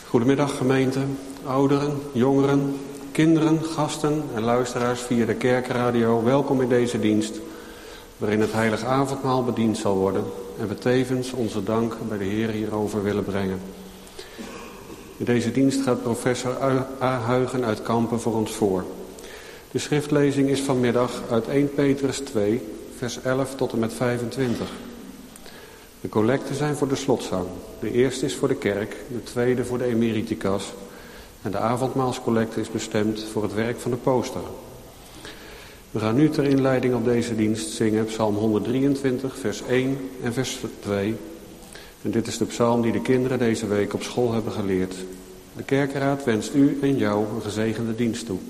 Goedemiddag gemeente, ouderen, jongeren, kinderen, gasten en luisteraars via de kerkradio. Welkom in deze dienst, waarin het heilige avondmaal bediend zal worden en we tevens onze dank bij de Heer hierover willen brengen. In deze dienst gaat professor A. Huygen uit Kampen voor ons voor. De schriftlezing is vanmiddag uit 1 Petrus 2, vers 11 tot en met 25. De collecten zijn voor de slotzang. De eerste is voor de kerk, de tweede voor de emeriticas. En de avondmaalscollecte is bestemd voor het werk van de poster. We gaan nu ter inleiding op deze dienst zingen Psalm 123, vers 1 en vers 2. En dit is de psalm die de kinderen deze week op school hebben geleerd. De kerkraad wenst u en jou een gezegende dienst toe.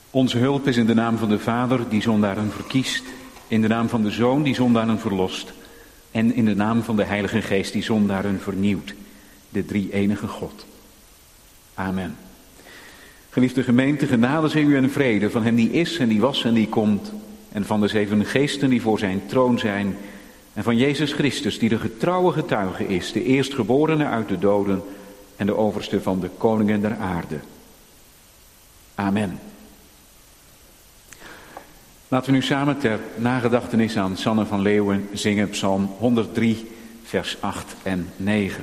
Onze hulp is in de naam van de Vader die zondaren verkiest, in de naam van de Zoon die zondaren verlost en in de naam van de Heilige Geest die zondaren vernieuwt, de drie-enige God. Amen. Geliefde gemeente, genade zij u en vrede van hem die is en die was en die komt, en van de 7 geesten die voor zijn troon zijn, en van Jezus Christus die de getrouwe getuige is, de eerstgeborene uit de doden en de overste van de koningen der aarde. Amen. Laten we nu samen ter nagedachtenis aan Sanne van Leeuwen zingen Psalm 103, vers 8 en 9.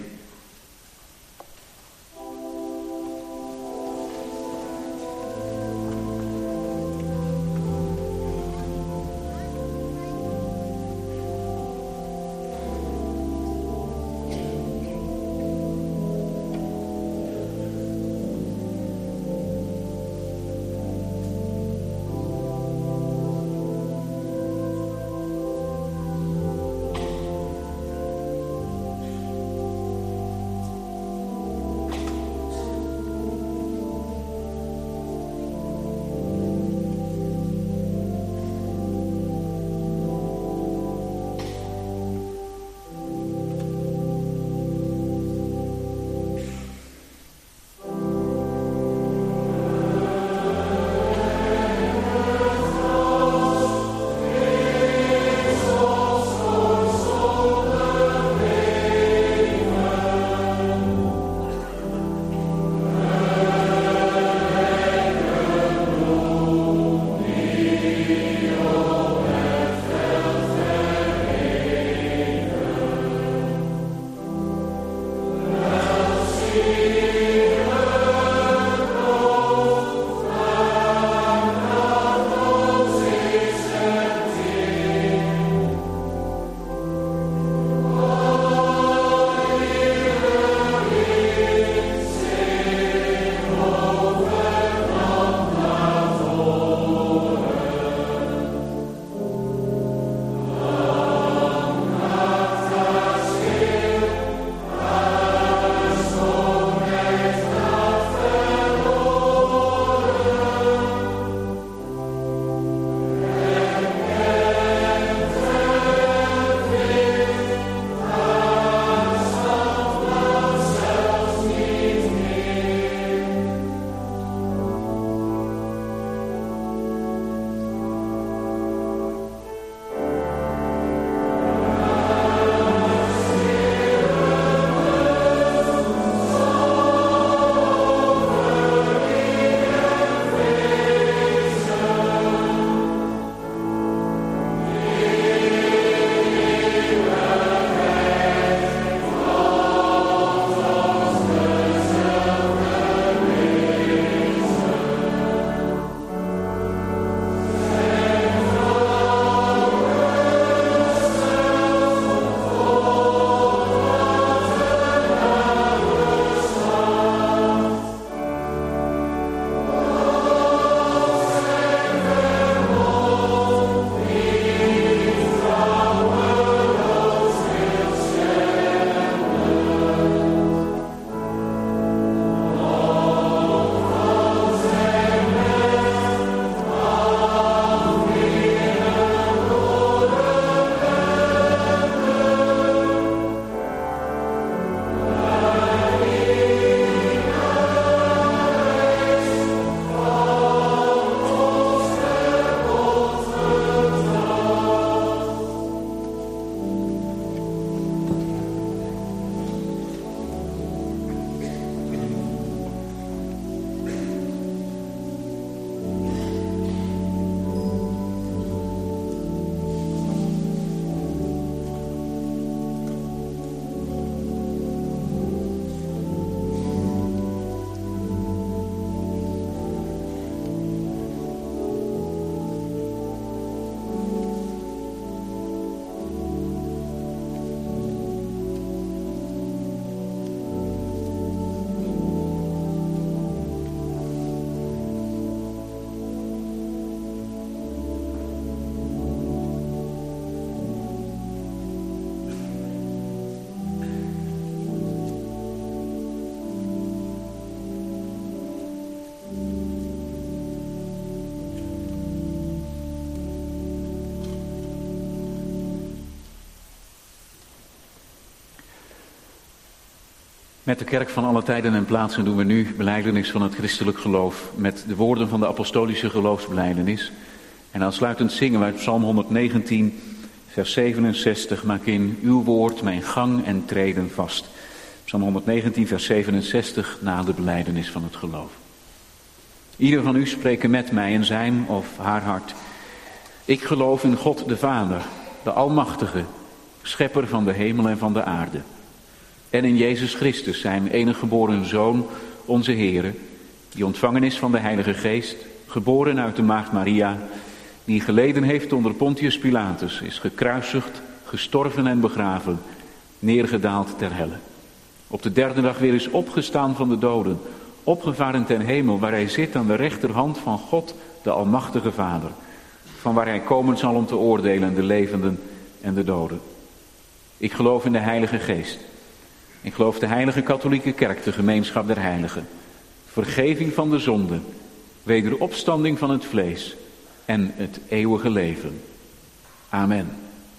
Met de kerk van alle tijden en plaatsen doen we nu belijdenis van het christelijk geloof met de woorden van de apostolische geloofsbelijdenis. En aansluitend zingen we uit Psalm 119, vers 67, maak in uw woord mijn gang en treden vast. Psalm 119, vers 67, na de belijdenis van het geloof. Ieder van u spreken met mij in zijn of haar hart. Ik geloof in God de Vader, de Almachtige, schepper van de hemel en van de aarde. En in Jezus Christus, zijn enige geboren Zoon, onze Heere, die ontvangen is van de Heilige Geest, geboren uit de maagd Maria, die geleden heeft onder Pontius Pilatus, is gekruisigd, gestorven en begraven, neergedaald ter helle. Op de derde dag weer is opgestaan van de doden, opgevaren ten hemel, waar hij zit aan de rechterhand van God, de Almachtige Vader, van waar hij komen zal om te oordelen de levenden en de doden. Ik geloof in de Heilige Geest. Ik geloof de Heilige Katholieke Kerk, de gemeenschap der heiligen, vergeving van de zonden, wederopstanding van het vlees en het eeuwige leven. Amen.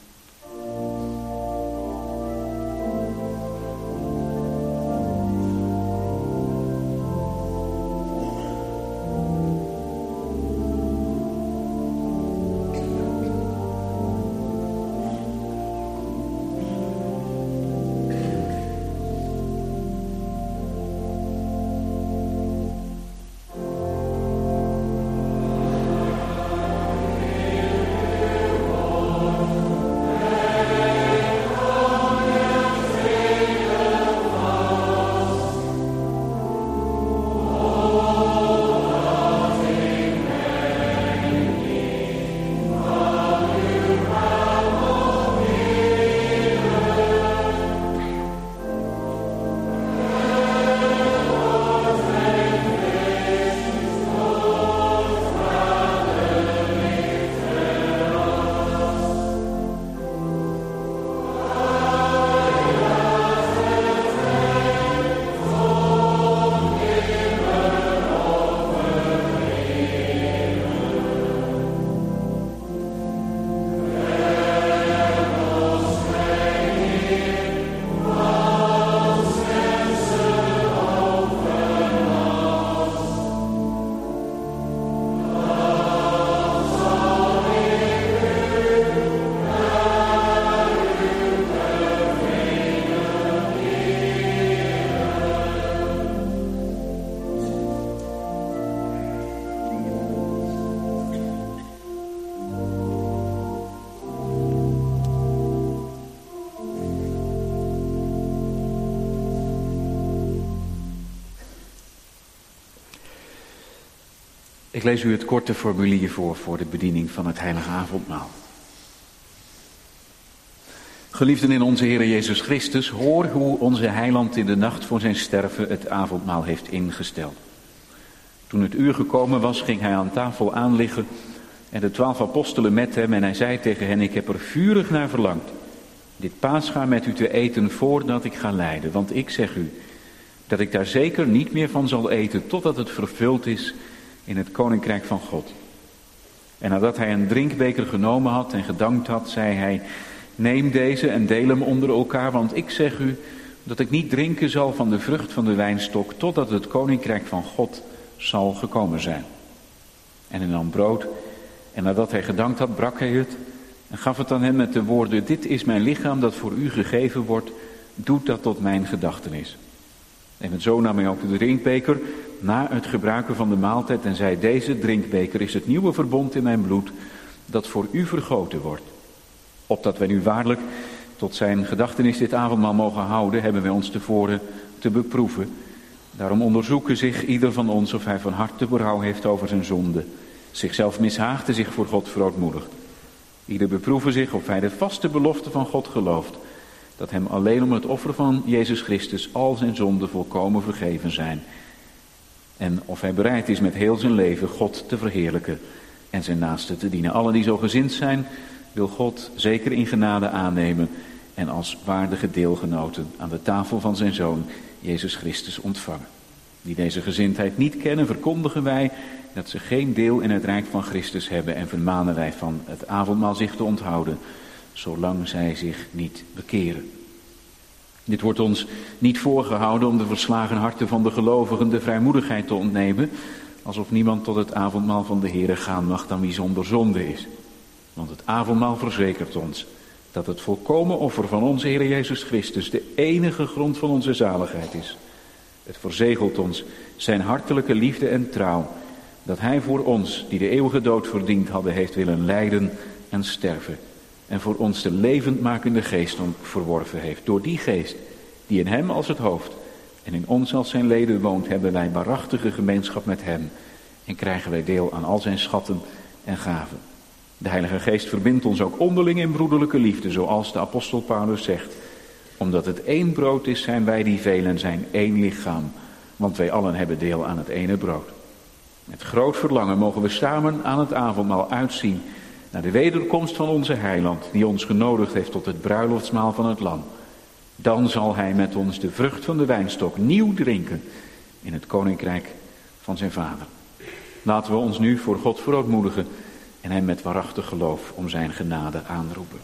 Ik lees u het korte formulier voor de bediening van het heilige avondmaal. Geliefden in onze Heer Jezus Christus, hoor hoe onze heiland in de nacht voor zijn sterven het avondmaal heeft ingesteld. Toen het uur gekomen was, ging hij aan tafel aanliggen en de 12 apostelen met hem en hij zei tegen hen, ik heb er vurig naar verlangd dit paascha met u te eten voordat ik ga lijden. Want ik zeg u dat ik daar zeker niet meer van zal eten totdat het vervuld is in het koninkrijk van God. En nadat hij een drinkbeker genomen had en gedankt had, zei hij, neem deze en deel hem onder elkaar, want ik zeg u dat ik niet drinken zal van de vrucht van de wijnstok totdat het koninkrijk van God zal gekomen zijn. En hij nam brood en nadat hij gedankt had, brak hij het en gaf het aan hen met de woorden, dit is mijn lichaam dat voor u gegeven wordt, doe dat tot mijn gedachtenis. En zo nam hij ook de drinkbeker na het gebruiken van de maaltijd en zei, deze drinkbeker is het nieuwe verbond in mijn bloed dat voor u vergoten wordt. Opdat wij nu waarlijk tot zijn gedachtenis dit avondmaal mogen houden, hebben wij ons tevoren te beproeven. Daarom onderzoeken zich ieder van ons of hij van harte berouw heeft over zijn zonde, zichzelf mishaagt en zich voor God verootmoedigt. Ieder beproeven zich of hij de vaste belofte van God gelooft, dat hem alleen om het offer van Jezus Christus al zijn zonden volkomen vergeven zijn. En of hij bereid is met heel zijn leven God te verheerlijken en zijn naaste te dienen. Allen die zo gezind zijn, wil God zeker in genade aannemen en als waardige deelgenoten aan de tafel van zijn Zoon Jezus Christus ontvangen. Die deze gezindheid niet kennen, verkondigen wij dat ze geen deel in het rijk van Christus hebben en vermanen wij van het avondmaal zich te onthouden, zolang zij zich niet bekeren. Dit wordt ons niet voorgehouden om de verslagen harten van de gelovigen de vrijmoedigheid te ontnemen, alsof niemand tot het avondmaal van de Heere gaan mag dan wie zonder zonde is. Want het avondmaal verzekert ons dat het volkomen offer van onze Heer Jezus Christus de enige grond van onze zaligheid is. Het verzegelt ons zijn hartelijke liefde en trouw, dat Hij voor ons, die de eeuwige dood verdiend hadden, heeft willen lijden en sterven. En voor ons de levendmakende geest verworven heeft. Door die geest, die in Hem als het hoofd en in ons als zijn leden woont, hebben wij waarachtige gemeenschap met Hem. En krijgen wij deel aan al zijn schatten en gaven. De Heilige Geest verbindt ons ook onderling in broederlijke liefde, zoals de apostel Paulus zegt. Omdat het één brood is, zijn wij die velen, zijn één lichaam. Want wij allen hebben deel aan het ene brood. Met groot verlangen mogen we samen aan het avondmaal uitzien naar de wederkomst van onze Heiland, die ons genodigd heeft tot het bruiloftsmaal van het Lam. Dan zal Hij met ons de vrucht van de wijnstok nieuw drinken in het koninkrijk van zijn Vader. Laten we ons nu voor God verootmoedigen en Hem met waarachtig geloof om zijn genade aanroepen.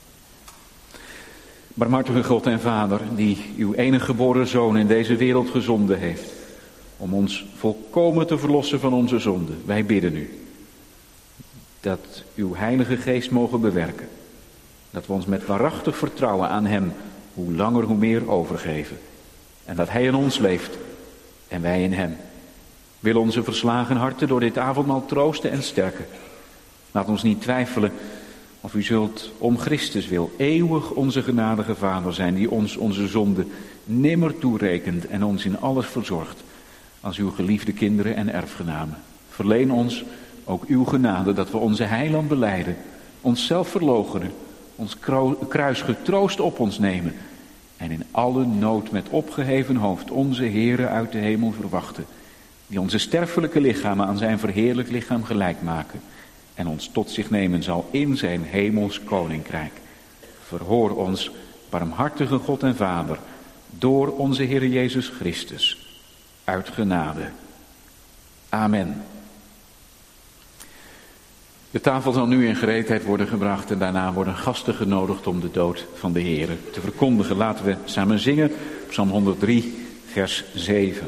Barmhartige God en Vader, die uw enige geboren Zoon in deze wereld gezonden heeft, om ons volkomen te verlossen van onze zonden. Wij bidden u dat uw Heilige Geest mogen bewerken. Dat we ons met waarachtig vertrouwen aan Hem hoe langer hoe meer overgeven. En dat Hij in ons leeft en wij in Hem. Wil onze verslagen harten door dit avondmaal troosten en sterken. Laat ons niet twijfelen of u zult om Christus wil eeuwig onze genadige Vader zijn, die ons onze zonde nimmer toerekent en ons in alles verzorgt als uw geliefde kinderen en erfgenamen. Verleen ons ook uw genade, dat we onze Heiland belijden, onszelf verloochenen, ons kruis getroost op ons nemen en in alle nood met opgeheven hoofd onze Heere uit de hemel verwachten, die onze sterfelijke lichamen aan zijn verheerlijk lichaam gelijk maken en ons tot zich nemen zal in zijn hemels koninkrijk. Verhoor ons, barmhartige God en Vader, door onze Heer Jezus Christus, uit genade. Amen. De tafel zal nu in gereedheid worden gebracht en daarna worden gasten genodigd om de dood van de Heere te verkondigen. Laten we samen zingen, Psalm 103, vers 7.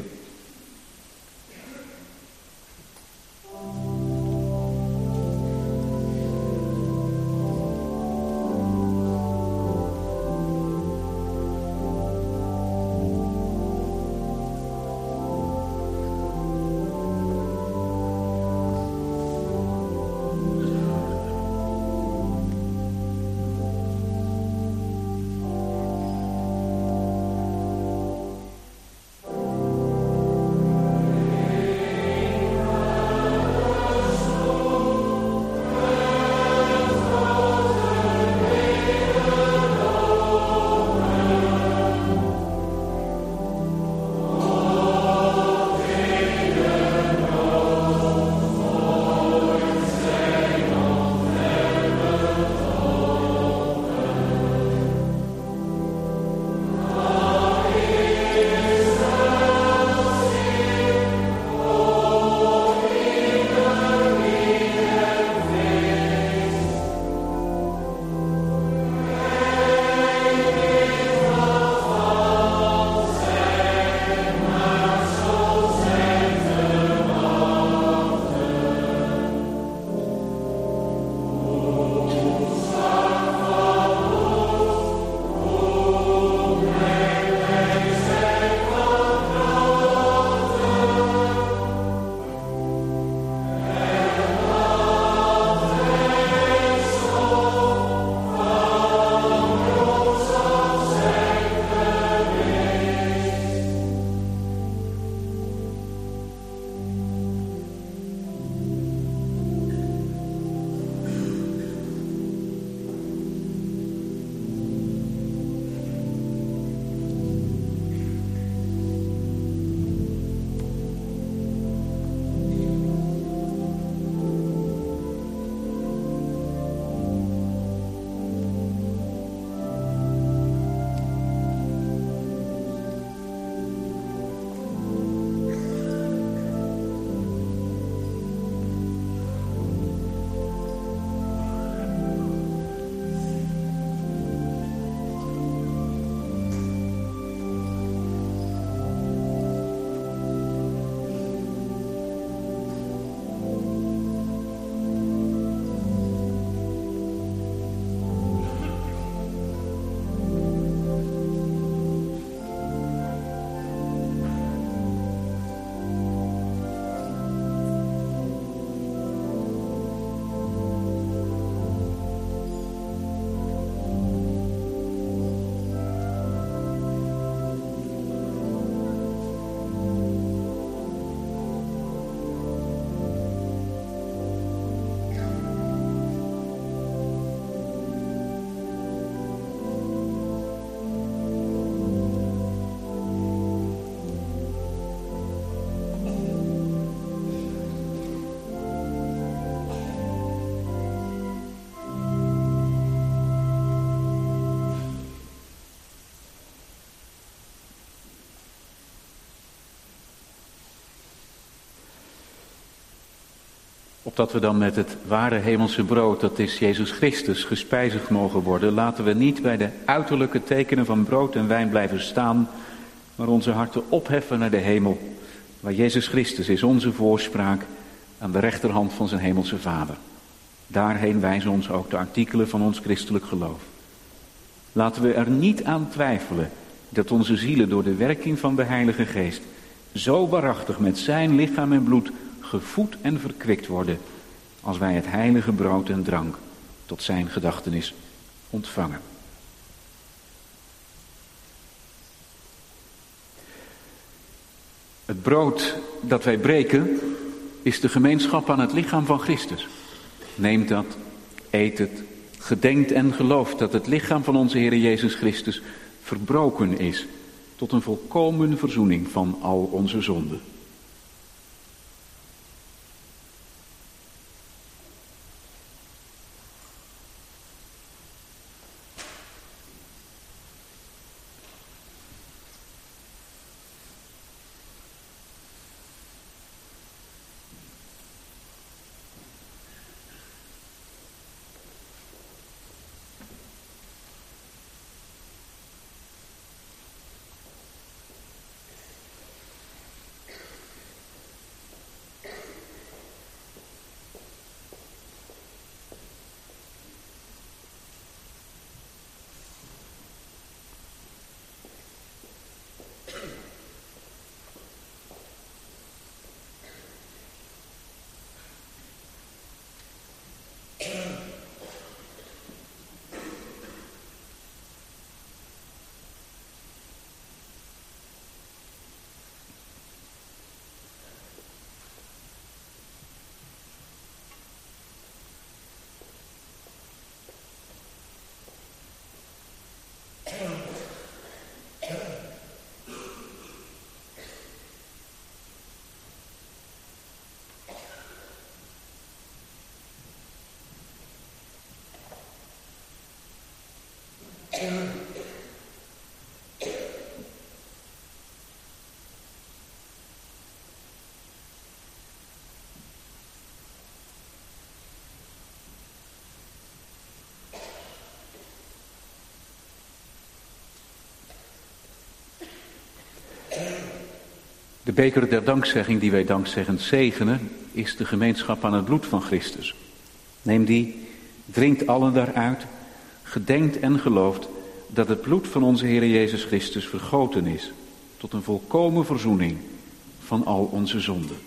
Opdat we dan met het ware hemelse brood, dat is Jezus Christus, gespijzigd mogen worden, laten we niet bij de uiterlijke tekenen van brood en wijn blijven staan, maar onze harten opheffen naar de hemel, waar Jezus Christus is, onze voorspraak, aan de rechterhand van zijn hemelse Vader. Daarheen wijzen ons ook de artikelen van ons christelijk geloof. Laten we er niet aan twijfelen dat onze zielen door de werking van de Heilige Geest zo waarachtig met zijn lichaam en bloed gevoed en verkwikt worden, als wij het heilige brood en drank tot zijn gedachtenis ontvangen. Het brood dat wij breken is de gemeenschap aan het lichaam van Christus. Neemt dat, eet het, gedenkt en gelooft dat het lichaam van onze Heer Jezus Christus verbroken is tot een volkomen verzoening van al onze zonden. De beker der dankzegging die wij dankzeggend zegenen, is de gemeenschap aan het bloed van Christus. Neem die, drinkt allen daaruit, gedenkt en gelooft dat het bloed van onze Heer Jezus Christus vergoten is tot een volkomen verzoening van al onze zonden.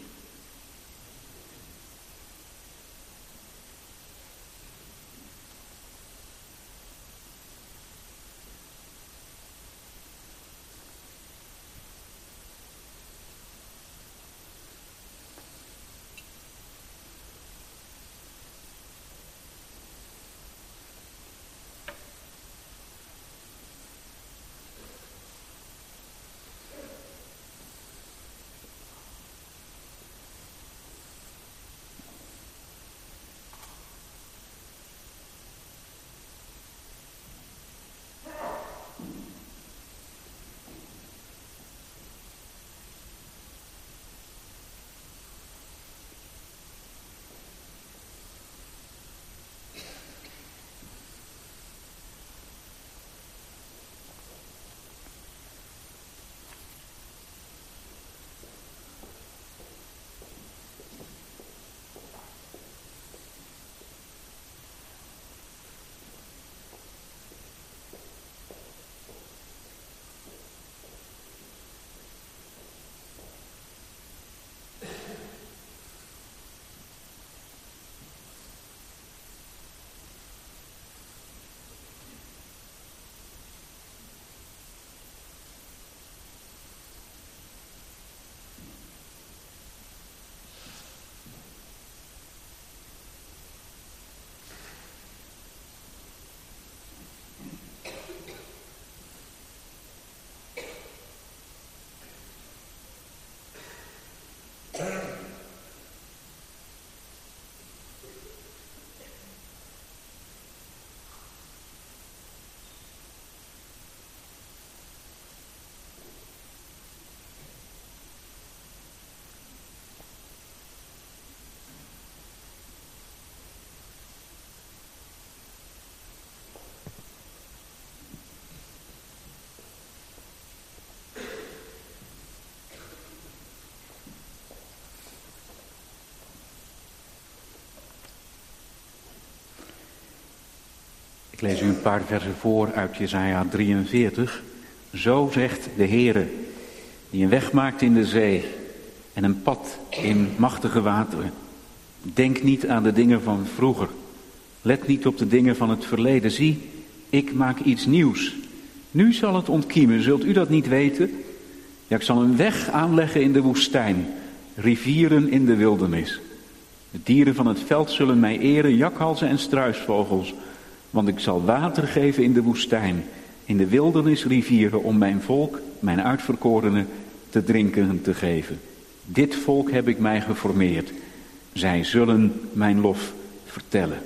Ik lees u een paar versen voor uit Jesaja 43. Zo zegt de Heere, die een weg maakt in de zee en een pad in machtige wateren. Denk niet aan de dingen van vroeger. Let niet op de dingen van het verleden. Zie, ik maak iets nieuws. Nu zal het ontkiemen, zult u dat niet weten? Ja, ik zal een weg aanleggen in de woestijn, rivieren in de wildernis. De dieren van het veld zullen mij eren, jakhalzen en struisvogels. Want ik zal water geven in de woestijn, in de wildernis rivieren, om mijn volk, mijn uitverkorenen, te drinken te geven. Dit volk heb ik mij geformeerd. Zij zullen mijn lof vertellen.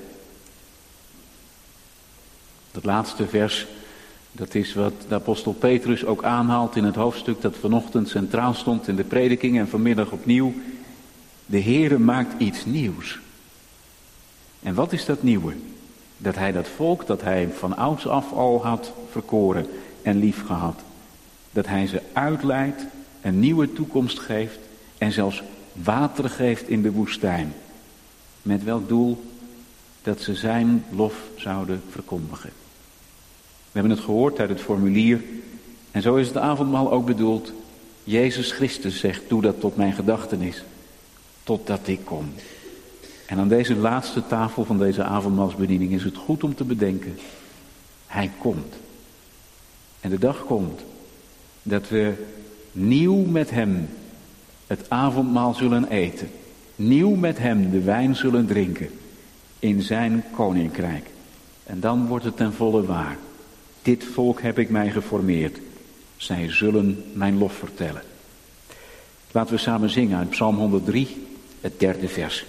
Dat laatste vers, dat is wat de apostel Petrus ook aanhaalt in het hoofdstuk dat vanochtend centraal stond in de prediking en vanmiddag opnieuw. De Heere maakt iets nieuws. En wat is dat nieuwe? Dat hij dat volk dat hij van ouds af al had verkoren en lief gehad. Dat hij ze uitleidt, een nieuwe toekomst geeft en zelfs water geeft in de woestijn. Met welk doel? Dat ze zijn lof zouden verkondigen. We hebben het gehoord uit het formulier. En zo is het avondmaal ook bedoeld. Jezus Christus zegt, doe dat tot mijn gedachtenis. Totdat ik kom. En aan deze laatste tafel van deze avondmaalsbediening is het goed om te bedenken. Hij komt. En de dag komt dat we nieuw met hem het avondmaal zullen eten. Nieuw met hem de wijn zullen drinken. In zijn koninkrijk. En dan wordt het ten volle waar. Dit volk heb ik mij geformeerd. Zij zullen mijn lof vertellen. Laten we samen zingen uit Psalm 103, het 3e vers.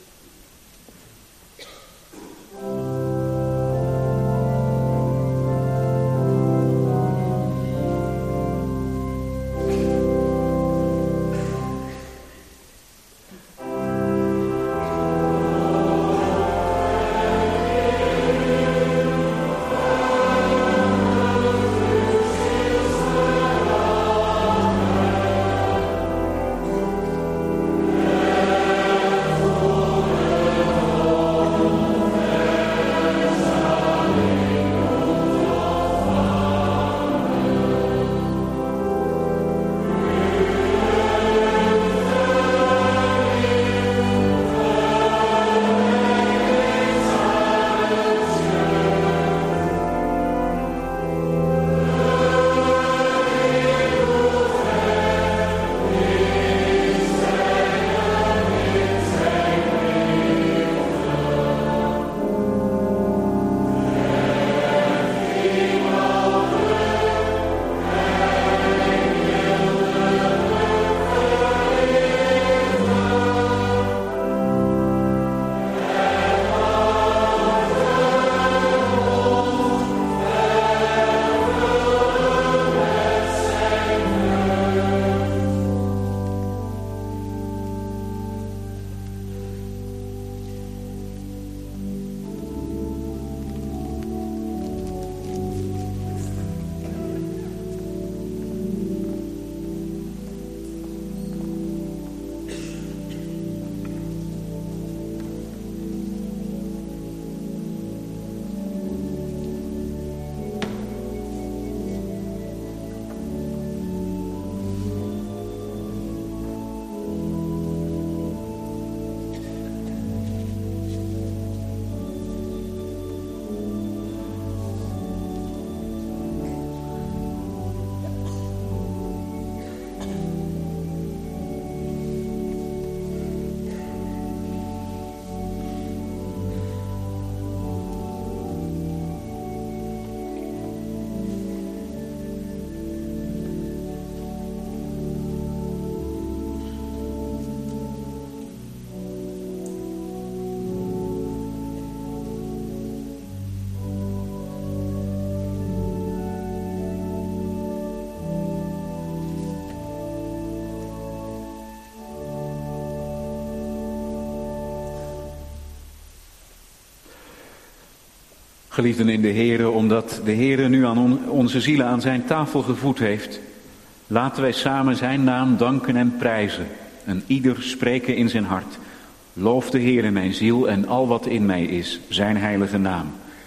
Geliefden in de Heere, omdat de Heere nu aan onze zielen aan zijn tafel gevoed heeft, laten wij samen zijn naam danken en prijzen. En ieder spreken in zijn hart. Loof de Heere mijn ziel en al wat in mij is, zijn heilige naam.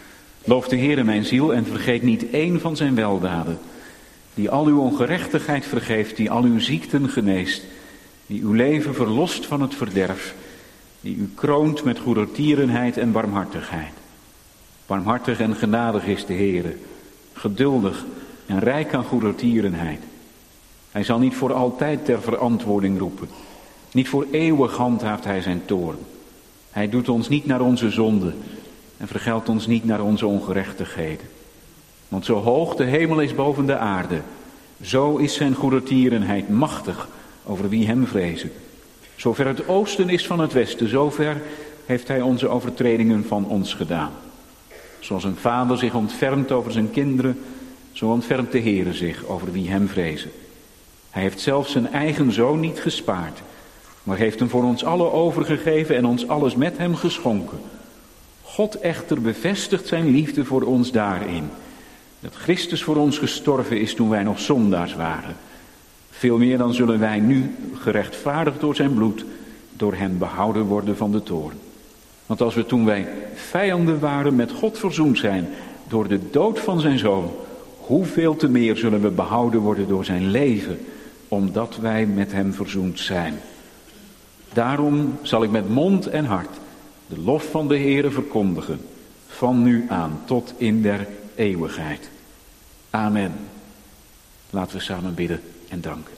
Loof de Heere mijn ziel en vergeet niet één van zijn weldaden, die al uw ongerechtigheid vergeeft, die al uw ziekten geneest, die uw leven verlost van het verderf, die u kroont met goedertierenheid en barmhartigheid. Barmhartig en genadig is de Heere, geduldig en rijk aan goedertierenheid. Hij zal niet voor altijd ter verantwoording roepen. Niet voor eeuwig handhaaft hij zijn toorn. Hij doet ons niet naar onze zonden en vergeldt ons niet naar onze ongerechtigheden. Want zo hoog de hemel is boven de aarde, zo is zijn goedertierenheid machtig over wie hem vrezen. Zover het oosten is van het westen, zover heeft hij onze overtredingen van ons gedaan. Zoals een vader zich ontfermt over zijn kinderen, zo ontfermt de Heere zich over wie hem vrezen. Hij heeft zelfs zijn eigen zoon niet gespaard, maar heeft hem voor ons allen overgegeven en ons alles met hem geschonken. God echter bevestigt zijn liefde voor ons daarin, dat Christus voor ons gestorven is toen wij nog zondaars waren. Veel meer dan zullen wij nu, gerechtvaardigd door zijn bloed, door hem behouden worden van de toorn. Want als we toen wij vijanden waren met God verzoend zijn door de dood van zijn zoon, hoeveel te meer zullen we behouden worden door zijn leven, omdat wij met hem verzoend zijn. Daarom zal ik met mond en hart de lof van de Heere verkondigen, van nu aan tot in der eeuwigheid. Amen. Laten we samen bidden en danken.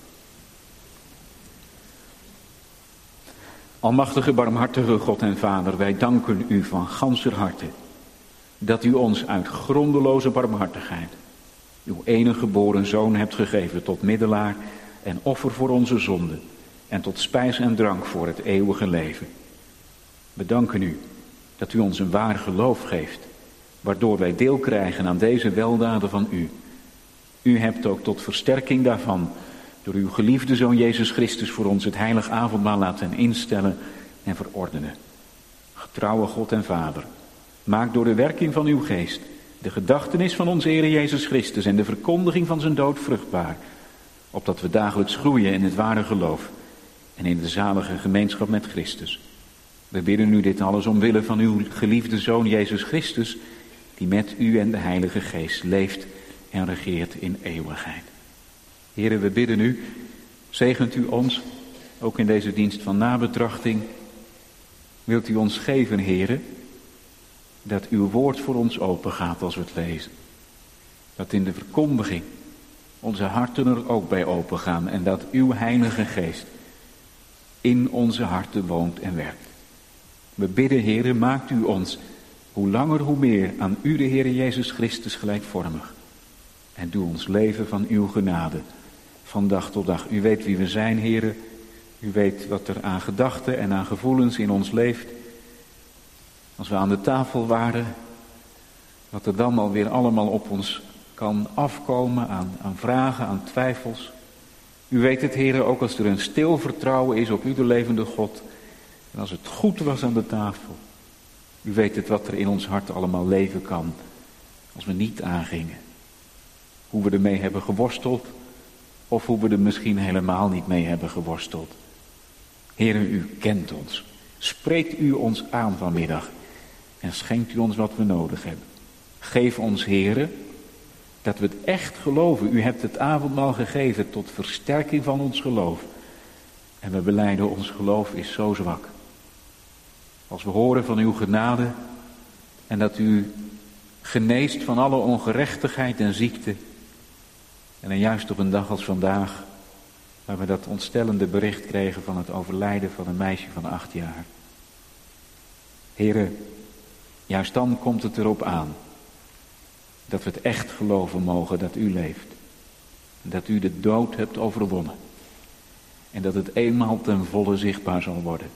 Almachtige, barmhartige God en Vader, wij danken u van ganser harte dat u ons uit grondeloze barmhartigheid uw enige geboren zoon hebt gegeven tot middelaar en offer voor onze zonden en tot spijs en drank voor het eeuwige leven. We danken u dat u ons een waar geloof geeft, waardoor wij deel krijgen aan deze weldaden van u. U hebt ook tot versterking daarvan door uw geliefde Zoon Jezus Christus voor ons het heilig avondmaal laten instellen en verordenen. Getrouwe God en Vader, maak door de werking van uw geest de gedachtenis van onze Heer Jezus Christus en de verkondiging van zijn dood vruchtbaar, opdat we dagelijks groeien in het ware geloof en in de zalige gemeenschap met Christus. We bidden u dit alles omwille van uw geliefde Zoon Jezus Christus, die met u en de Heilige Geest leeft en regeert in eeuwigheid. Heren, we bidden u, zegent u ons, ook in deze dienst van nabetrachting. Wilt u ons geven, heren, dat uw woord voor ons open gaat als we het lezen. Dat in de verkondiging onze harten er ook bij open gaan en dat uw Heilige Geest in onze harten woont en werkt. We bidden, heren, maakt u ons hoe langer hoe meer aan u, de Heer Jezus Christus, gelijkvormig. En doe ons leven van uw genade, van dag tot dag. U weet wie we zijn, heren. U weet wat er aan gedachten en aan gevoelens in ons leeft. Als we aan de tafel waren, wat er dan alweer allemaal op ons kan afkomen aan vragen, aan twijfels. U weet het, heren, ook als er een stil vertrouwen is op u, de levende God. En als het goed was aan de tafel. U weet het wat er in ons hart allemaal leven kan, als we niet aangingen. Hoe we ermee hebben geworsteld, of hoe we er misschien helemaal niet mee hebben geworsteld. Heren, u kent ons. Spreekt u ons aan vanmiddag en schenkt u ons wat we nodig hebben. Geef ons, heren, dat we het echt geloven. U hebt het avondmaal gegeven tot versterking van ons geloof. En we belijden, ons geloof is zo zwak. Als we horen van uw genade en dat u geneest van alle ongerechtigheid en ziekte. En dan juist op een dag als vandaag, waar we dat ontstellende bericht kregen van het overlijden van een meisje van 8 jaar. Heren, juist dan komt het erop aan dat we het echt geloven mogen dat u leeft. Dat u de dood hebt overwonnen. En dat het eenmaal ten volle zichtbaar zal worden.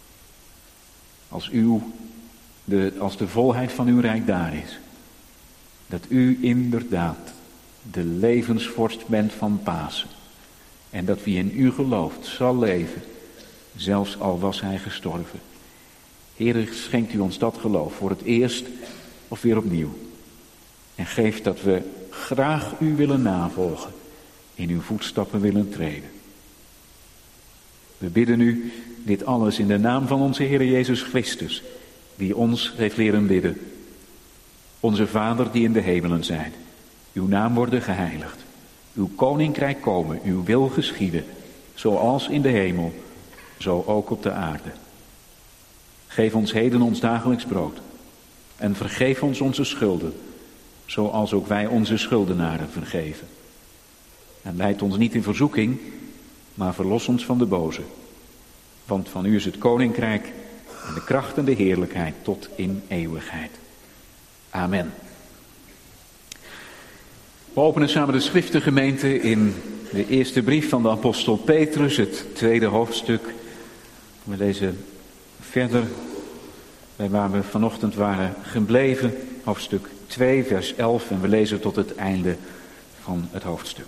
Als de volheid van uw rijk daar is. Dat u inderdaad de levensvorst bent van Pasen. En dat wie in u gelooft zal leven, zelfs al was hij gestorven. Heer, schenkt u ons dat geloof voor het eerst of weer opnieuw. En geeft dat we graag u willen navolgen, in uw voetstappen willen treden. We bidden u dit alles in de naam van onze Heer Jezus Christus, die ons heeft leren bidden. Onze Vader die in de hemelen zijt, uw naam worden geheiligd. Uw koninkrijk komen, uw wil geschieden, zoals in de hemel, zo ook op de aarde. Geef ons heden ons dagelijks brood en vergeef ons onze schulden, zoals ook wij onze schuldenaren vergeven. En leid ons niet in verzoeking, maar verlos ons van de boze. Want van u is het koninkrijk en de kracht en de heerlijkheid tot in eeuwigheid. Amen. We openen samen de schriftengemeente in de eerste brief van de apostel Petrus, het tweede hoofdstuk. We lezen verder bij waar we vanochtend waren gebleven, hoofdstuk 2, vers 11, en we lezen tot het einde van het hoofdstuk.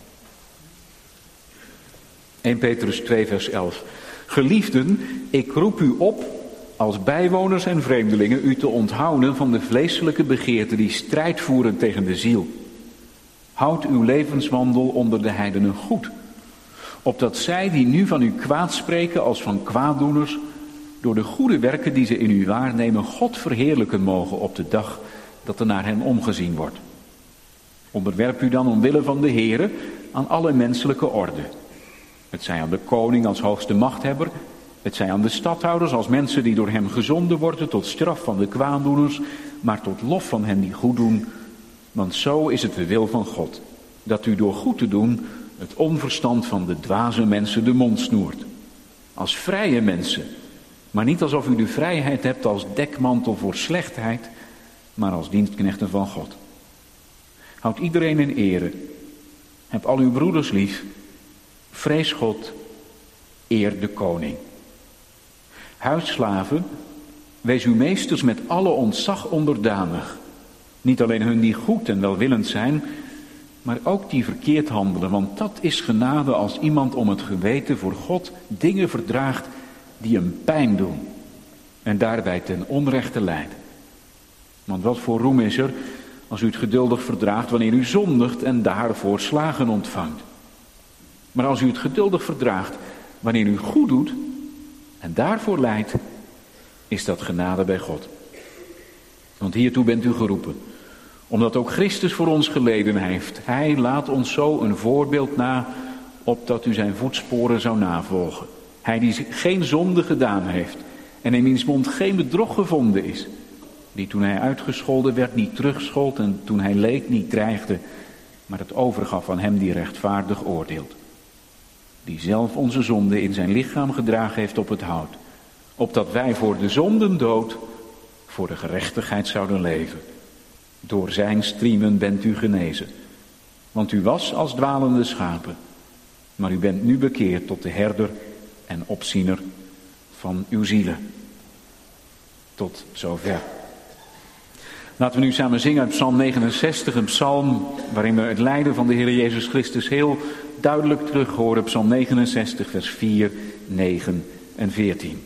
1 Petrus 2, vers 11. Geliefden, ik roep u op, als bijwoners en vreemdelingen, u te onthouden van de vleeselijke begeerten die strijd voeren tegen de ziel. Houd uw levenswandel onder de heidenen goed, opdat zij die nu van u kwaad spreken als van kwaaddoeners, door de goede werken die ze in u waarnemen, God verheerlijken mogen op de dag dat er naar hen omgezien wordt. Onderwerp u dan omwille van de Heere aan alle menselijke orde. Het zij aan de koning als hoogste machthebber, het zij aan de stadhouders als mensen die door hem gezonden worden tot straf van de kwaaddoeners, maar tot lof van hen die goed doen. Want zo is het de wil van God, dat u door goed te doen het onverstand van de dwaze mensen de mond snoert. Als vrije mensen, maar niet alsof u de vrijheid hebt als dekmantel voor slechtheid, maar als dienstknechten van God. Houd iedereen in ere, heb al uw broeders lief, vrees God, eer de koning. Huisslaven, wees uw meesters met alle ontzag onderdanig. Niet alleen hun die goed en welwillend zijn, maar ook die verkeerd handelen. Want dat is genade als iemand om het geweten voor God dingen verdraagt die hem pijn doen. En daarbij ten onrechte leidt. Want wat voor roem is er als u het geduldig verdraagt wanneer u zondigt en daarvoor slagen ontvangt. Maar als u het geduldig verdraagt wanneer u goed doet en daarvoor lijdt, is dat genade bij God. Want hiertoe bent u geroepen, omdat ook Christus voor ons geleden heeft. Hij laat ons zo een voorbeeld na, opdat u zijn voetsporen zou navolgen. Hij die geen zonde gedaan heeft en in wiens mond geen bedrog gevonden is. Die toen hij uitgescholden werd niet terugschold en toen hij leed niet dreigde, maar het overgaf aan hem die rechtvaardig oordeelt. Die zelf onze zonde in zijn lichaam gedragen heeft op het hout, opdat wij voor de zonden dood, voor de gerechtigheid zouden leven. Door zijn striemen bent u genezen. Want u was als dwalende schapen, maar u bent nu bekeerd tot de herder en opziener van uw zielen. Tot zover. Laten we nu samen zingen uit Psalm 69, een psalm waarin we het lijden van de Heer Jezus Christus heel duidelijk terug horen. Psalm 69, vers 4, 9 en 14.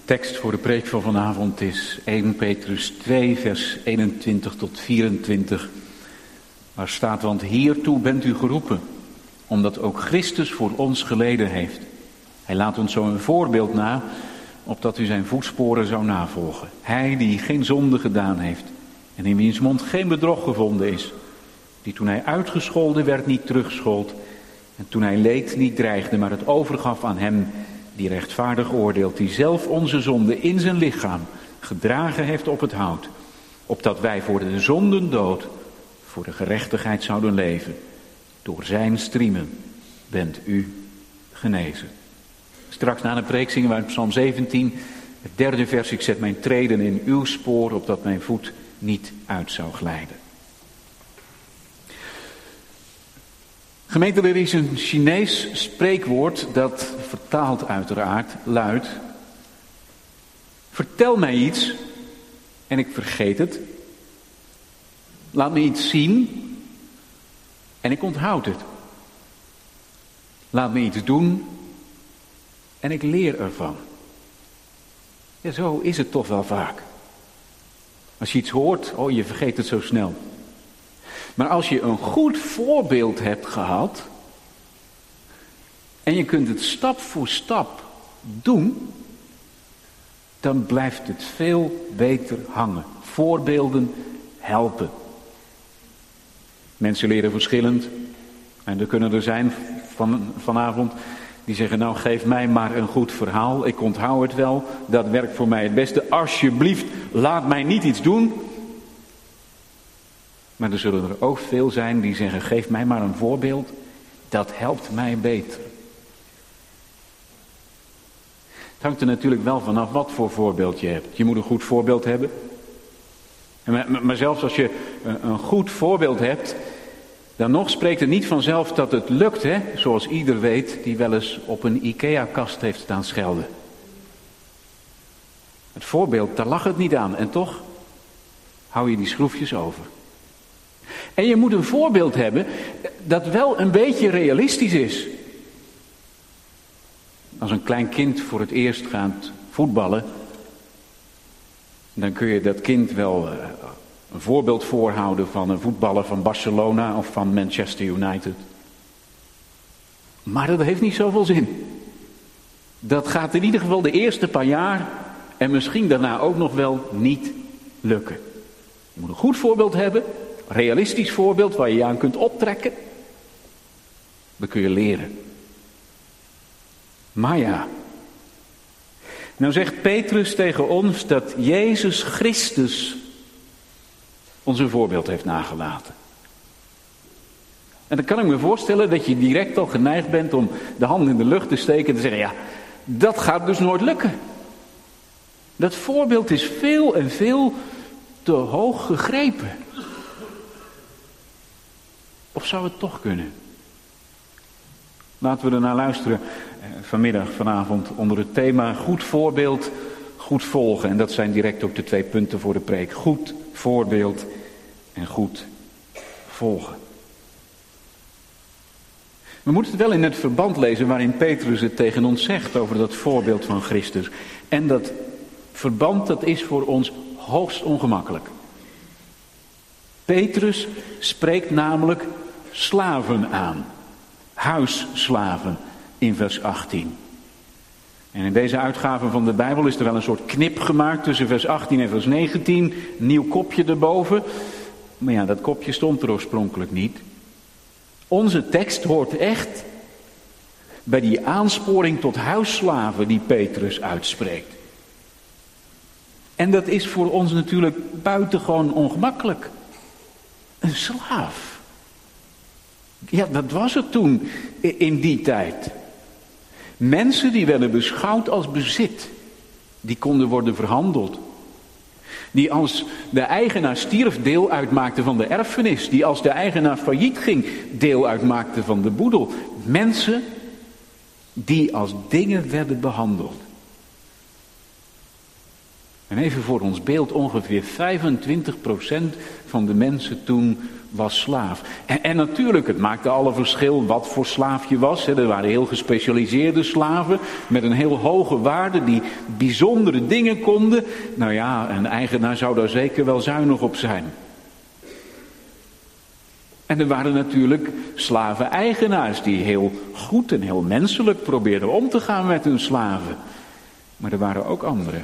tekst voor de preek van vanavond is 1 Petrus 2, vers 21 tot 24. Waar staat, want hiertoe bent u geroepen, omdat ook Christus voor ons geleden heeft. Hij laat ons zo een voorbeeld na, opdat u zijn voetsporen zou navolgen. Hij die geen zonde gedaan heeft en in wiens mond geen bedrog gevonden is. Die toen hij uitgescholden werd niet terugschold en toen hij leed niet dreigde, maar het overgaf aan hem die rechtvaardig oordeelt. Die zelf onze zonde in zijn lichaam gedragen heeft op het hout. Opdat wij voor de zonden dood, voor de gerechtigheid zouden leven. Door zijn striemen bent u genezen. Straks na de preek zingen wij Psalm 17, het 3e vers. Ik zet mijn treden in uw spoor, opdat mijn voet niet uit zou glijden. Gemeente, er is een Chinees spreekwoord dat vertaald uiteraard luidt: vertel mij iets en ik vergeet het. Laat me iets zien en ik onthoud het. Laat me iets doen en ik leer ervan. Ja, zo is het toch wel vaak. Als je iets hoort, je vergeet het zo snel. Maar als je een goed voorbeeld hebt gehad en je kunt het stap voor stap doen, dan blijft het veel beter hangen. Voorbeelden helpen. Mensen leren verschillend. En er kunnen er zijn vanavond die zeggen, nou geef mij maar een goed verhaal. Ik onthoud het wel. Dat werkt voor mij het beste. Alsjeblieft, laat mij niet iets doen. Maar er zullen er ook veel zijn die zeggen, geef mij maar een voorbeeld. Dat helpt mij beter. Het hangt er natuurlijk wel vanaf wat voor voorbeeld je hebt. Je moet een goed voorbeeld hebben. Maar zelfs als je een goed voorbeeld hebt, dan nog spreekt het niet vanzelf dat het lukt, hè? Zoals ieder weet die wel eens op een IKEA-kast heeft staan schelden. Het voorbeeld, daar lag het niet aan. En toch hou je die schroefjes over. En je moet een voorbeeld hebben dat wel een beetje realistisch is. Als een klein kind voor het eerst gaat voetballen, dan kun je dat kind wel een voorbeeld voorhouden van een voetballer van Barcelona of van Manchester United. Maar dat heeft niet zoveel zin. Dat gaat in ieder geval de eerste paar jaar en misschien daarna ook nog wel niet lukken. Je moet een goed voorbeeld hebben, een realistisch voorbeeld waar je je aan kunt optrekken. Dan kun je leren. Maar ja, nou zegt Petrus tegen ons dat Jezus Christus ons een voorbeeld heeft nagelaten. En dan kan ik me voorstellen dat je direct al geneigd bent om de hand in de lucht te steken en te zeggen, ja, dat gaat dus nooit lukken. Dat voorbeeld is veel en veel te hoog gegrepen. Of zou het toch kunnen? Laten we er naar luisteren vanavond onder het thema goed voorbeeld, goed volgen. En dat zijn direct ook de 2 punten voor de preek. Goed voorbeeld en goed volgen. We moeten het wel in het verband lezen waarin Petrus het tegen ons zegt over dat voorbeeld van Christus. En dat verband, dat is voor ons hoogst ongemakkelijk. Petrus spreekt namelijk slaven aan. Huisslaven in vers 18. En in deze uitgave van de Bijbel is er wel een soort knip gemaakt tussen vers 18 en vers 19. Nieuw kopje erboven. Maar ja, dat kopje stond er oorspronkelijk niet. Onze tekst hoort echt bij die aansporing tot huisslaven die Petrus uitspreekt. En dat is voor ons natuurlijk buitengewoon ongemakkelijk. Een slaaf. Ja, dat was het toen in die tijd. Mensen die werden beschouwd als bezit. Die konden worden verhandeld. Die als de eigenaar stierf deel uitmaakten van de erfenis. Die als de eigenaar failliet ging deel uitmaakten van de boedel. Mensen die als dingen werden behandeld. En even voor ons beeld, ongeveer 25% van de mensen toen was slaaf. En natuurlijk, het maakte alle verschil wat voor slaaf je was. Er waren heel gespecialiseerde slaven met een heel hoge waarde die bijzondere dingen konden. Nou ja, een eigenaar zou daar zeker wel zuinig op zijn. En er waren natuurlijk slaven-eigenaars die heel goed en heel menselijk probeerden om te gaan met hun slaven. Maar er waren ook anderen.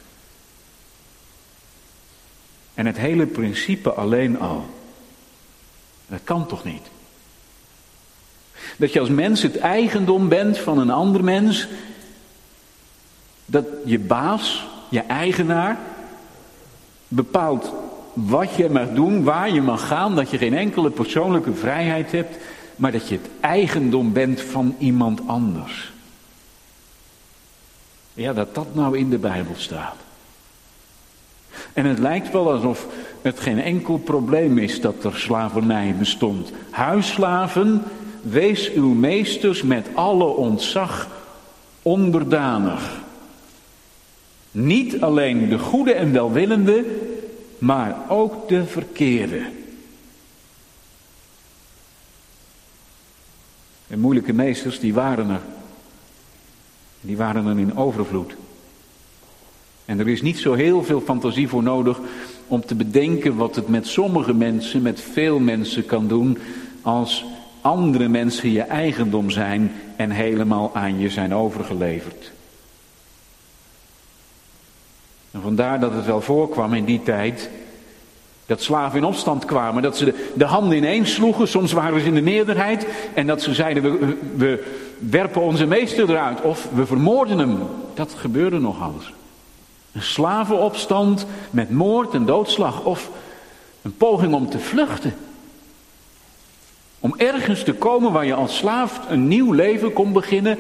En het hele principe alleen al, dat kan toch niet? Dat je als mens het eigendom bent van een ander mens, dat je baas, je eigenaar, bepaalt wat je mag doen, waar je mag gaan, dat je geen enkele persoonlijke vrijheid hebt, maar dat je het eigendom bent van iemand anders. Ja, dat nou in de Bijbel staat. En het lijkt wel alsof het geen enkel probleem is dat er slavernij bestond. Huisslaven, wees uw meesters met alle ontzag onderdanig. Niet alleen de goede en welwillende, maar ook de verkeerde. En moeilijke meesters, die waren er. Die waren er in overvloed. En er is niet zo heel veel fantasie voor nodig om te bedenken wat het met sommige mensen, met veel mensen kan doen, als andere mensen je eigendom zijn en helemaal aan je zijn overgeleverd. En vandaar dat het wel voorkwam in die tijd dat slaven in opstand kwamen, dat ze de handen ineens sloegen, soms waren ze in de meerderheid, en dat ze zeiden, we werpen onze meester eruit of we vermoorden hem. Dat gebeurde nogal eens. Een slavenopstand met moord en doodslag of een poging om te vluchten. Om ergens te komen waar je als slaaf een nieuw leven kon beginnen.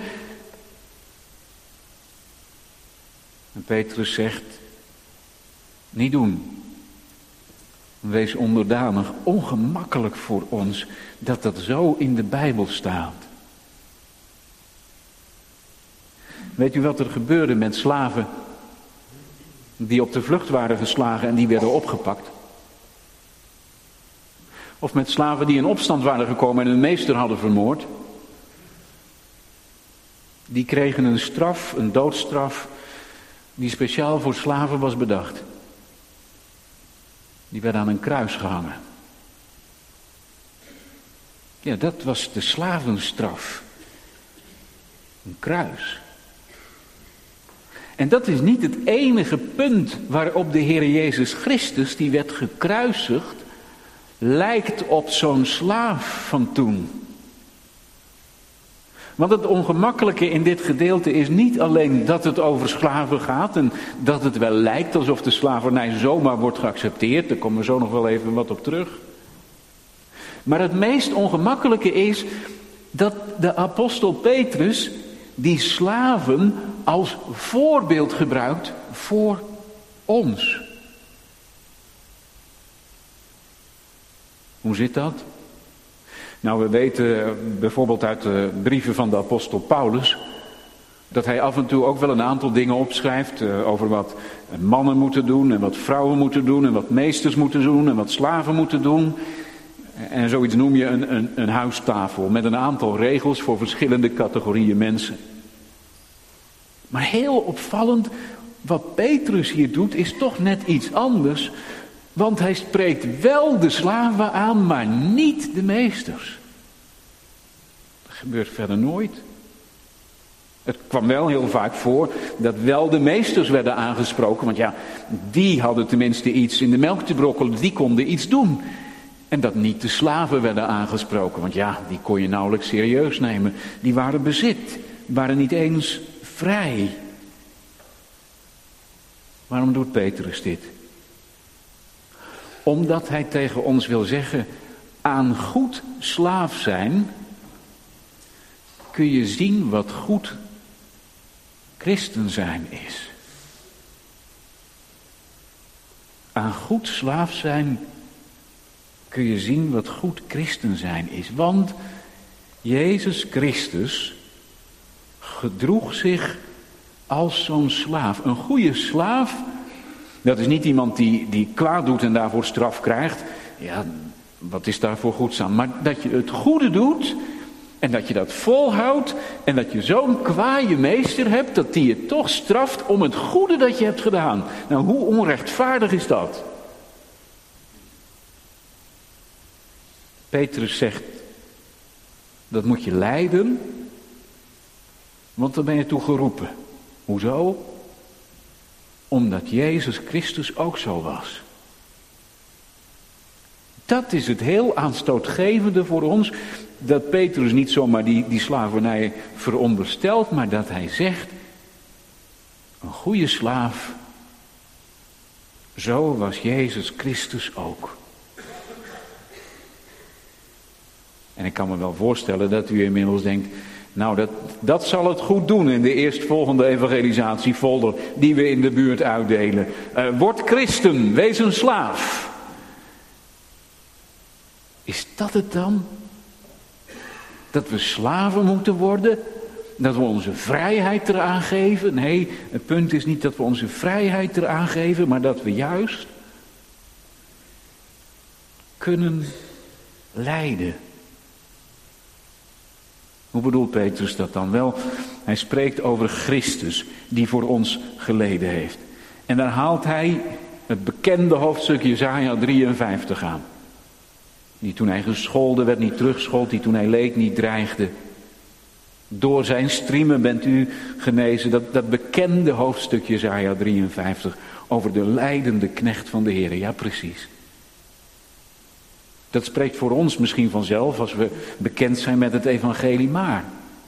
En Petrus zegt, niet doen. Wees onderdanig, ongemakkelijk voor ons dat dat zo in de Bijbel staat. Weet u wat er gebeurde met slaven die op de vlucht waren geslagen en die werden opgepakt? Of met slaven die in opstand waren gekomen en hun meester hadden vermoord? Die kregen een straf, een doodstraf, die speciaal voor slaven was bedacht. Die werden aan een kruis gehangen. Ja, dat was de slavenstraf. Een kruis. En dat is niet het enige punt waarop de Heer Jezus Christus, die werd gekruisigd, lijkt op zo'n slaaf van toen. Want het ongemakkelijke in dit gedeelte is niet alleen dat het over slaven gaat en dat het wel lijkt alsof de slavernij zomaar wordt geaccepteerd. Daar komen we zo nog wel even wat op terug. Maar het meest ongemakkelijke is dat de apostel Petrus die slaven als voorbeeld gebruikt voor ons. Hoe zit dat? Nou, we weten bijvoorbeeld uit de brieven van de apostel Paulus dat hij af en toe ook wel een aantal dingen opschrijft over wat mannen moeten doen en wat vrouwen moeten doen en wat meesters moeten doen en wat slaven moeten doen. En zoiets noem je een huistafel met een aantal regels voor verschillende categorieën mensen. Maar heel opvallend, wat Petrus hier doet is toch net iets anders. Want hij spreekt wel de slaven aan, maar niet de meesters. Dat gebeurt verder nooit. Het kwam wel heel vaak voor dat wel de meesters werden aangesproken. Want ja, die hadden tenminste iets in de melk te brokkelen. Die konden iets doen. En dat niet de slaven werden aangesproken. Want ja, die kon je nauwelijks serieus nemen. Die waren bezit. Waren niet eens vrij. Waarom doet Petrus dit? Omdat hij tegen ons wil zeggen, aan goed slaaf zijn kun je zien wat goed christen zijn is. Aan goed slaaf zijn kun je zien wat goed christen zijn is. Want Jezus Christus gedroeg zich als zo'n slaaf. Een goede slaaf, dat is niet iemand die kwaad doet en daarvoor straf krijgt. Ja, Wat is daarvoor goeds aan? Maar dat je het goede doet en dat je dat volhoudt en dat je zo'n kwaaie meester hebt dat die je toch straft om het goede dat je hebt gedaan. Nou, hoe onrechtvaardig is dat? Petrus zegt, dat moet je lijden, want daar ben je toe geroepen. Hoezo? Omdat Jezus Christus ook zo was. Dat is het heel aanstootgevende voor ons, dat Petrus niet zomaar die slavernij veronderstelt, maar dat hij zegt, een goede slaaf, zo was Jezus Christus ook. En ik kan me wel voorstellen dat u inmiddels denkt, nou dat zal het goed doen in de eerstvolgende evangelisatiefolder die we in de buurt uitdelen. Word christen, wees een slaaf. Is dat het dan? Dat we slaven moeten worden? Dat we onze vrijheid eraan geven? Nee, het punt is niet dat we onze vrijheid eraan geven, maar dat we juist kunnen lijden. Hoe bedoelt Petrus dat dan? Wel, hij spreekt over Christus die voor ons geleden heeft. En daar haalt hij het bekende hoofdstuk Jesaja 53 aan. Die toen hij gescholden werd niet terugschold, die toen hij leed niet dreigde. Door zijn striemen bent u genezen. Dat bekende hoofdstuk Jesaja 53 over de lijdende knecht van de Heer. Ja, precies. Dat spreekt voor ons misschien vanzelf als we bekend zijn met het evangelie, maar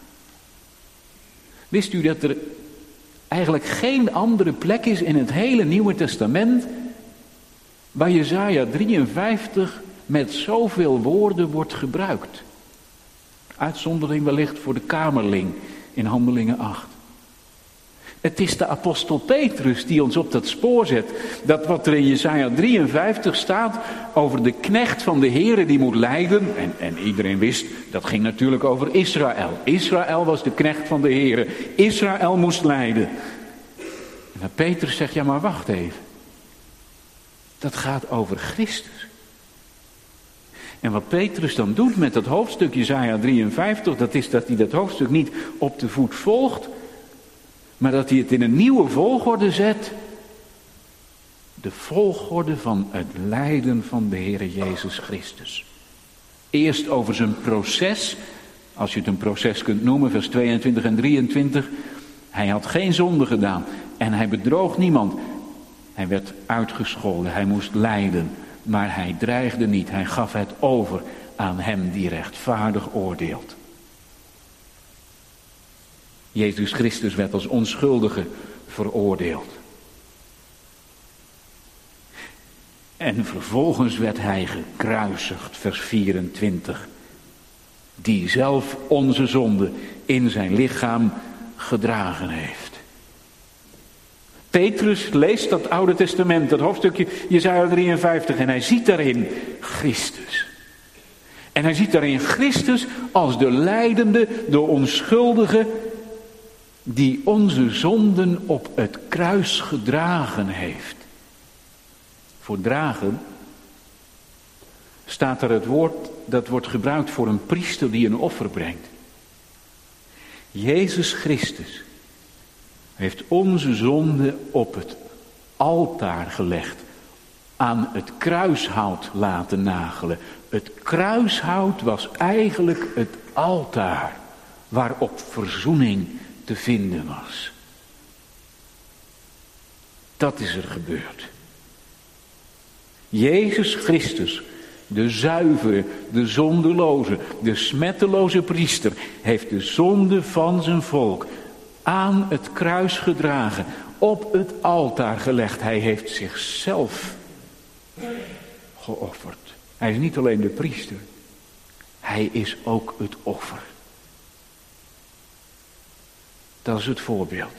wist u dat er eigenlijk geen andere plek is in het hele Nieuwe Testament waar Jesaja 53 met zoveel woorden wordt gebruikt? Uitzondering wellicht voor de kamerling in Handelingen 8. Het is de apostel Petrus die ons op dat spoor zet. Dat wat er in Jesaja 53 staat over de knecht van de Heere die moet lijden. En iedereen wist, dat ging natuurlijk over Israël. Israël was de knecht van de Heere. Israël moest lijden. En Petrus zegt, ja maar wacht even. Dat gaat over Christus. En wat Petrus dan doet met dat hoofdstuk Jesaja 53, dat is dat hij dat hoofdstuk niet op de voet volgt, maar dat hij het in een nieuwe volgorde zet. De volgorde van het lijden van de Heere Jezus Christus. Eerst over zijn proces, als je het een proces kunt noemen, vers 22 en 23. Hij had geen zonde gedaan en hij bedroog niemand. Hij werd uitgescholden, hij moest lijden, maar hij dreigde niet. Hij gaf het over aan hem die rechtvaardig oordeelt. Jezus Christus werd als onschuldige veroordeeld. En vervolgens werd hij gekruisigd, vers 24. Die zelf onze zonde in zijn lichaam gedragen heeft. Petrus leest dat Oude Testament, dat hoofdstukje Jesaja 53, en hij ziet daarin Christus. En hij ziet daarin Christus als de lijdende, de onschuldige, die onze zonden op het kruis gedragen heeft. Voor dragen staat er het woord dat wordt gebruikt voor een priester die een offer brengt. Jezus Christus heeft onze zonde op het altaar gelegd, aan het kruishout laten nagelen. Het kruishout was eigenlijk het altaar waarop verzoening te vinden was. Dat is er gebeurd. Jezus Christus, de zuivere, de zondeloze, de smetteloze priester, heeft de zonde van zijn volk aan het kruis gedragen, op het altaar gelegd. Hij heeft zichzelf geofferd. Hij is niet alleen de priester, hij is ook het offer. Dat is het voorbeeld.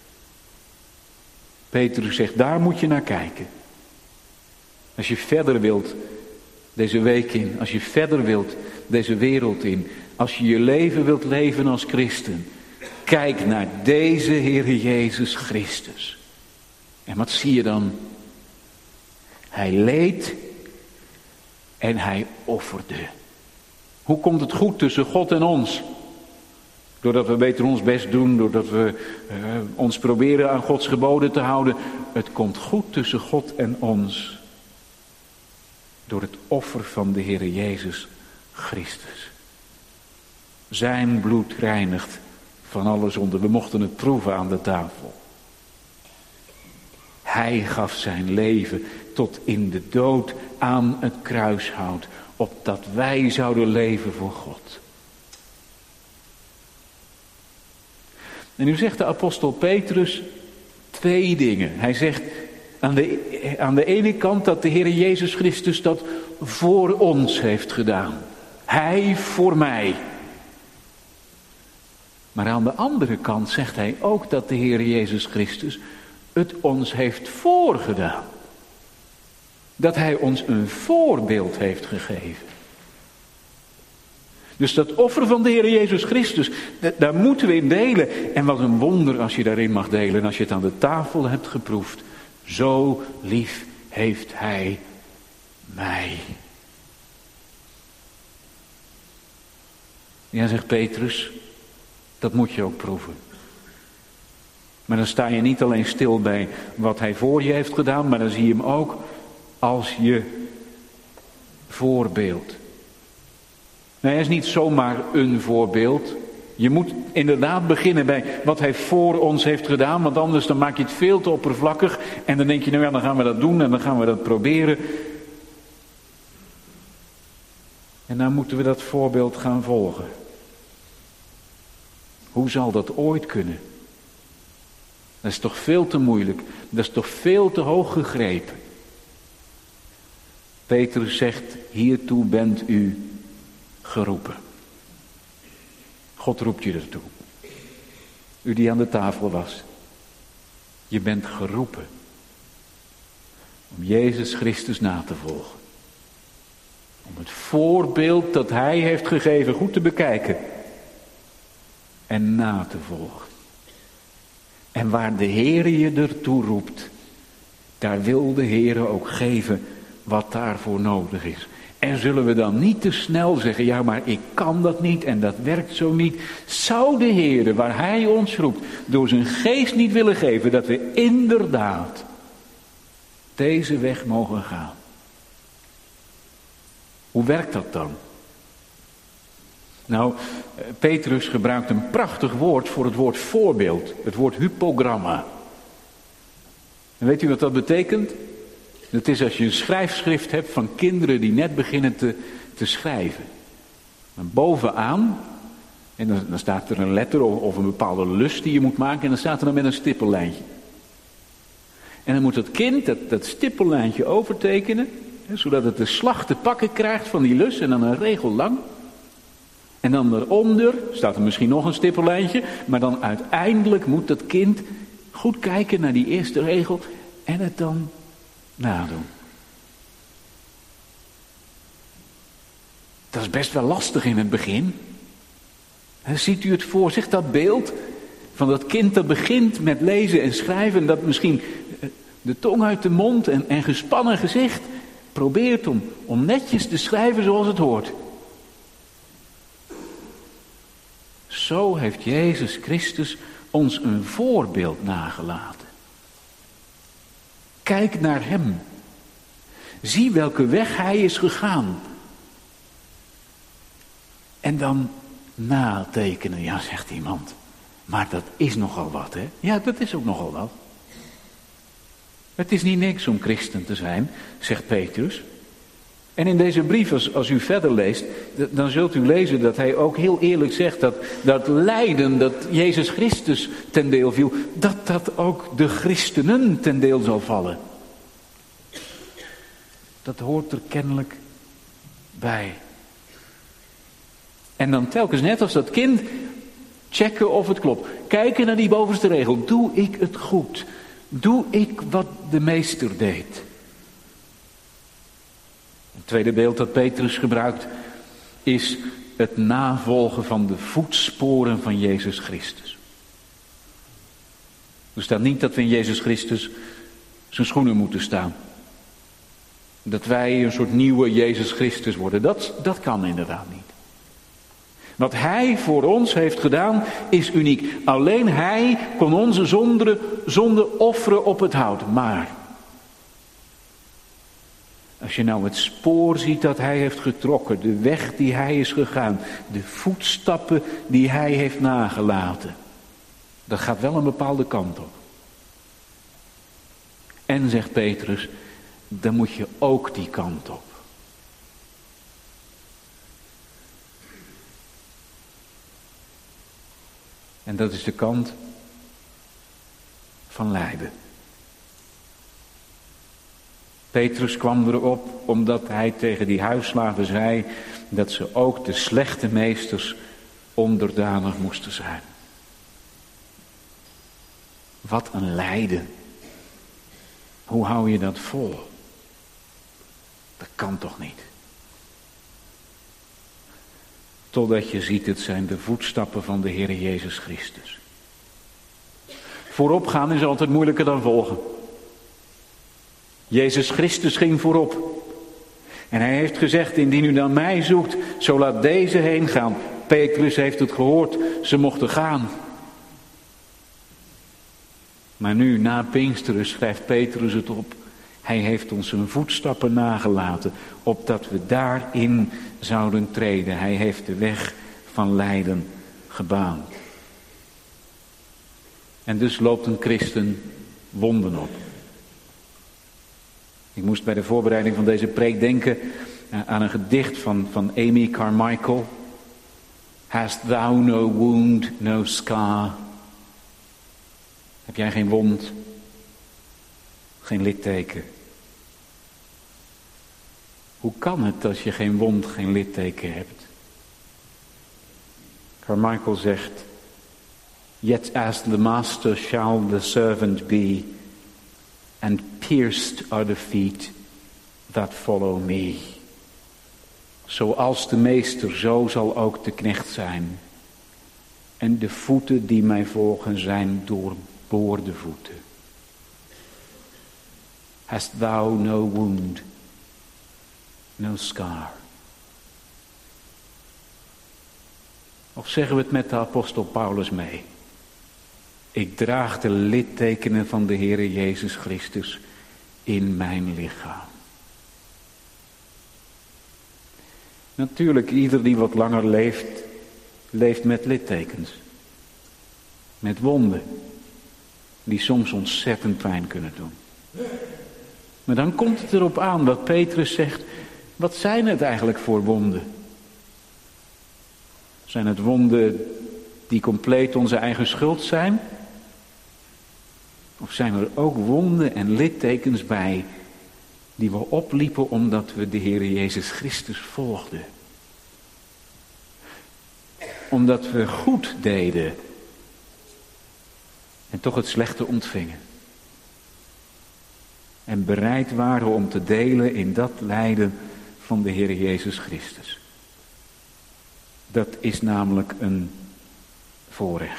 Petrus zegt, daar moet je naar kijken. Als je verder wilt deze week in, als je verder wilt deze wereld in, als je je leven wilt leven als christen, kijk naar deze Heer Jezus Christus. En wat zie je dan? Hij leed En hij offerde. Hoe komt het goed tussen God en ons? Doordat we beter ons best doen, doordat we ons proberen aan Gods geboden te houden. Het komt goed tussen God en ons. Door het offer van de Heere Jezus Christus. Zijn bloed reinigt van alle zonde. We mochten het proeven aan de tafel. Hij gaf zijn leven tot in de dood aan het kruishout, opdat wij zouden leven voor God. En nu zegt de apostel Petrus 2 dingen. Hij zegt aan de ene kant dat de Heer Jezus Christus dat voor ons heeft gedaan. Hij voor mij. Maar aan de andere kant zegt hij ook dat de Heer Jezus Christus het ons heeft voorgedaan. Dat hij ons een voorbeeld heeft gegeven. Dus dat offer van de Heer Jezus Christus, daar moeten we in delen. En wat een wonder als je daarin mag delen, als je het aan de tafel hebt geproefd. Zo lief heeft hij mij. Ja, zegt Petrus, dat moet je ook proeven. Maar dan sta je niet alleen stil bij wat hij voor je heeft gedaan, maar dan zie je hem ook als je voorbeeld. Nee, hij is niet zomaar een voorbeeld. Je moet inderdaad beginnen bij wat hij voor ons heeft gedaan, want anders dan maak je het veel te oppervlakkig en dan denk je, nou ja, dan gaan we dat doen en dan gaan we dat proberen. En dan moeten we dat voorbeeld gaan volgen. Hoe zal dat ooit kunnen? Dat is toch veel te moeilijk. Dat is toch veel te hoog gegrepen. Petrus zegt, hiertoe bent u geroepen. God roept je ertoe. U die aan de tafel was. Je bent geroepen. Om Jezus Christus na te volgen. Om het voorbeeld dat hij heeft gegeven goed te bekijken. En na te volgen. En waar de Heere je ertoe roept, daar wil de Heere ook geven wat daarvoor nodig is. En zullen we dan niet te snel zeggen, ja maar ik kan dat niet en dat werkt zo niet. Zou de Heere, waar hij ons roept, door zijn geest niet willen geven dat we inderdaad deze weg mogen gaan. Hoe werkt dat dan? Nou, Petrus gebruikt een prachtig woord voor het woord voorbeeld. Het woord hypogramma. En weet u wat dat betekent? Dat is als je een schrijfschrift hebt van kinderen die net beginnen te schrijven. En bovenaan, en dan staat er een letter of een bepaalde lus die je moet maken. En dan staat er dan met een stippellijntje. En dan moet dat kind dat stippellijntje overtekenen. Zodat het de slag te pakken krijgt van die lus en dan een regel lang. En dan eronder staat er misschien nog een stippellijntje. Maar dan uiteindelijk moet dat kind goed kijken naar die eerste regel. En het dan nadoen. Dat is best wel lastig in het begin. Ziet u het voor zich, dat beeld van dat kind dat begint met lezen en schrijven. En dat misschien de tong uit de mond en gespannen gezicht probeert om netjes te schrijven zoals het hoort. Zo heeft Jezus Christus ons een voorbeeld nagelaten. Kijk naar hem. Zie welke weg hij is gegaan. En dan natekenen. Ja, zegt iemand. Maar dat is nogal wat, hè? Ja, dat is ook nogal wat. Het is niet niks om christen te zijn, zegt Petrus. En in deze brief, als u verder leest, dan zult u lezen dat hij ook heel eerlijk zegt dat lijden dat Jezus Christus ten deel viel, dat ook de christenen ten deel zal vallen. Dat hoort er kennelijk bij. En dan telkens net als dat kind checken of het klopt. Kijken naar die bovenste regel. Doe ik het goed? Doe ik wat de meester deed? Het tweede beeld dat Petrus gebruikt is het navolgen van de voetsporen van Jezus Christus. Er staat niet dat we in Jezus Christus zijn schoenen moeten staan. Dat wij een soort nieuwe Jezus Christus worden. Dat kan inderdaad niet. Wat hij voor ons heeft gedaan is uniek. Alleen hij kon onze zonde offeren op het hout. Maar als je nou het spoor ziet dat hij heeft getrokken, de weg die hij is gegaan, de voetstappen die hij heeft nagelaten, dat gaat wel een bepaalde kant op. En zegt Petrus, dan moet je ook die kant op. En dat is de kant van lijden. Petrus kwam erop omdat hij tegen die huisslaven zei dat ze ook de slechte meesters onderdanig moesten zijn. Wat een lijden. Hoe hou je dat vol? Dat kan toch niet? Totdat je ziet, het zijn de voetstappen van de Heer Jezus Christus. Voorop gaan is altijd moeilijker dan volgen. Jezus Christus ging voorop. En hij heeft gezegd, indien u naar mij zoekt, zo laat deze heen gaan. Petrus heeft het gehoord, ze mochten gaan. Maar nu, na Pinksteren, schrijft Petrus het op. Hij heeft ons zijn voetstappen nagelaten, opdat we daarin zouden treden. Hij heeft de weg van lijden gebaand. En dus loopt een christen wonden op. Ik moest bij de voorbereiding van deze preek denken aan een gedicht van Amy Carmichael. Hast thou no wound, no scar? Heb jij geen wond, geen litteken? Hoe kan het als je geen wond, geen litteken hebt? Carmichael zegt, yet as the master shall the servant be, and pierced are the feet that follow me. Zoals de meester, zo zal ook de knecht zijn. En de voeten die mij volgen zijn doorboorde voeten. Hast thou no wound, no scar? Of zeggen we het met de apostel Paulus mee? Ik draag de littekenen van de Heere Jezus Christus in mijn lichaam. Natuurlijk, ieder die wat langer leeft met littekens. Met wonden. Die soms ontzettend pijn kunnen doen. Maar dan komt het erop aan wat Petrus zegt. Wat zijn het eigenlijk voor wonden? Zijn het wonden die compleet onze eigen schuld zijn? Of zijn er ook wonden en littekens bij die we opliepen omdat we de Heer Jezus Christus volgden? Omdat we goed deden en toch het slechte ontvingen. En bereid waren om te delen in dat lijden van de Heer Jezus Christus. Dat is namelijk een voorrecht.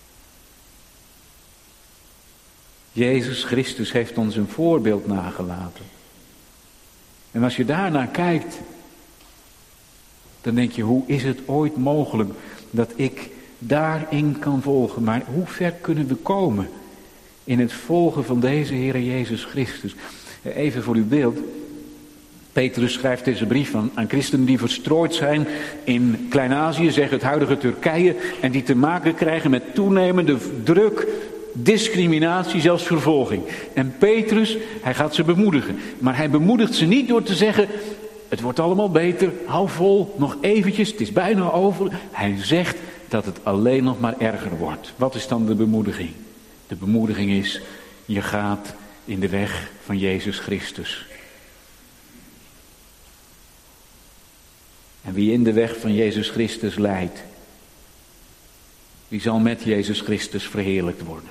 Jezus Christus heeft ons een voorbeeld nagelaten. En als je daarnaar kijkt, dan denk je, hoe is het ooit mogelijk dat ik daarin kan volgen? Maar hoe ver kunnen we komen in het volgen van deze Heer Jezus Christus? Even voor uw beeld. Petrus schrijft deze brief aan christenen die verstrooid zijn in Klein-Azië, zeg het huidige Turkije, en die te maken krijgen met toenemende druk, discriminatie, zelfs vervolging. En Petrus, hij gaat ze bemoedigen. Maar hij bemoedigt ze niet door te zeggen, het wordt allemaal beter, hou vol, nog eventjes, het is bijna over. Hij zegt dat het alleen nog maar erger wordt. Wat is dan de bemoediging? De bemoediging is, je gaat in de weg van Jezus Christus. En wie in de weg van Jezus Christus lijdt, die zal met Jezus Christus verheerlijkt worden.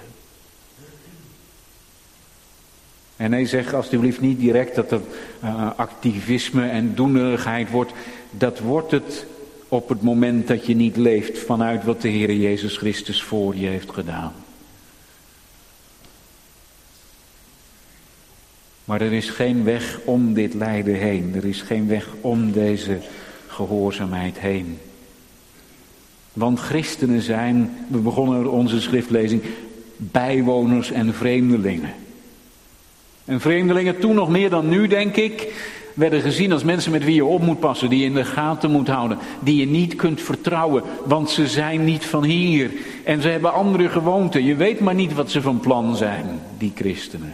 En hij zegt alsjeblieft niet direct dat er activisme en doenerigheid wordt. Dat wordt het op het moment dat je niet leeft vanuit wat de Heer Jezus Christus voor je heeft gedaan. Maar er is geen weg om dit lijden heen. Er is geen weg om deze gehoorzaamheid heen. Want christenen zijn, we begonnen onze schriftlezing, bijwoners en vreemdelingen. En vreemdelingen, toen nog meer dan nu, denk ik, werden gezien als mensen met wie je op moet passen, die je in de gaten moet houden, die je niet kunt vertrouwen, want ze zijn niet van hier. En ze hebben andere gewoonten. Je weet maar niet wat ze van plan zijn, die christenen.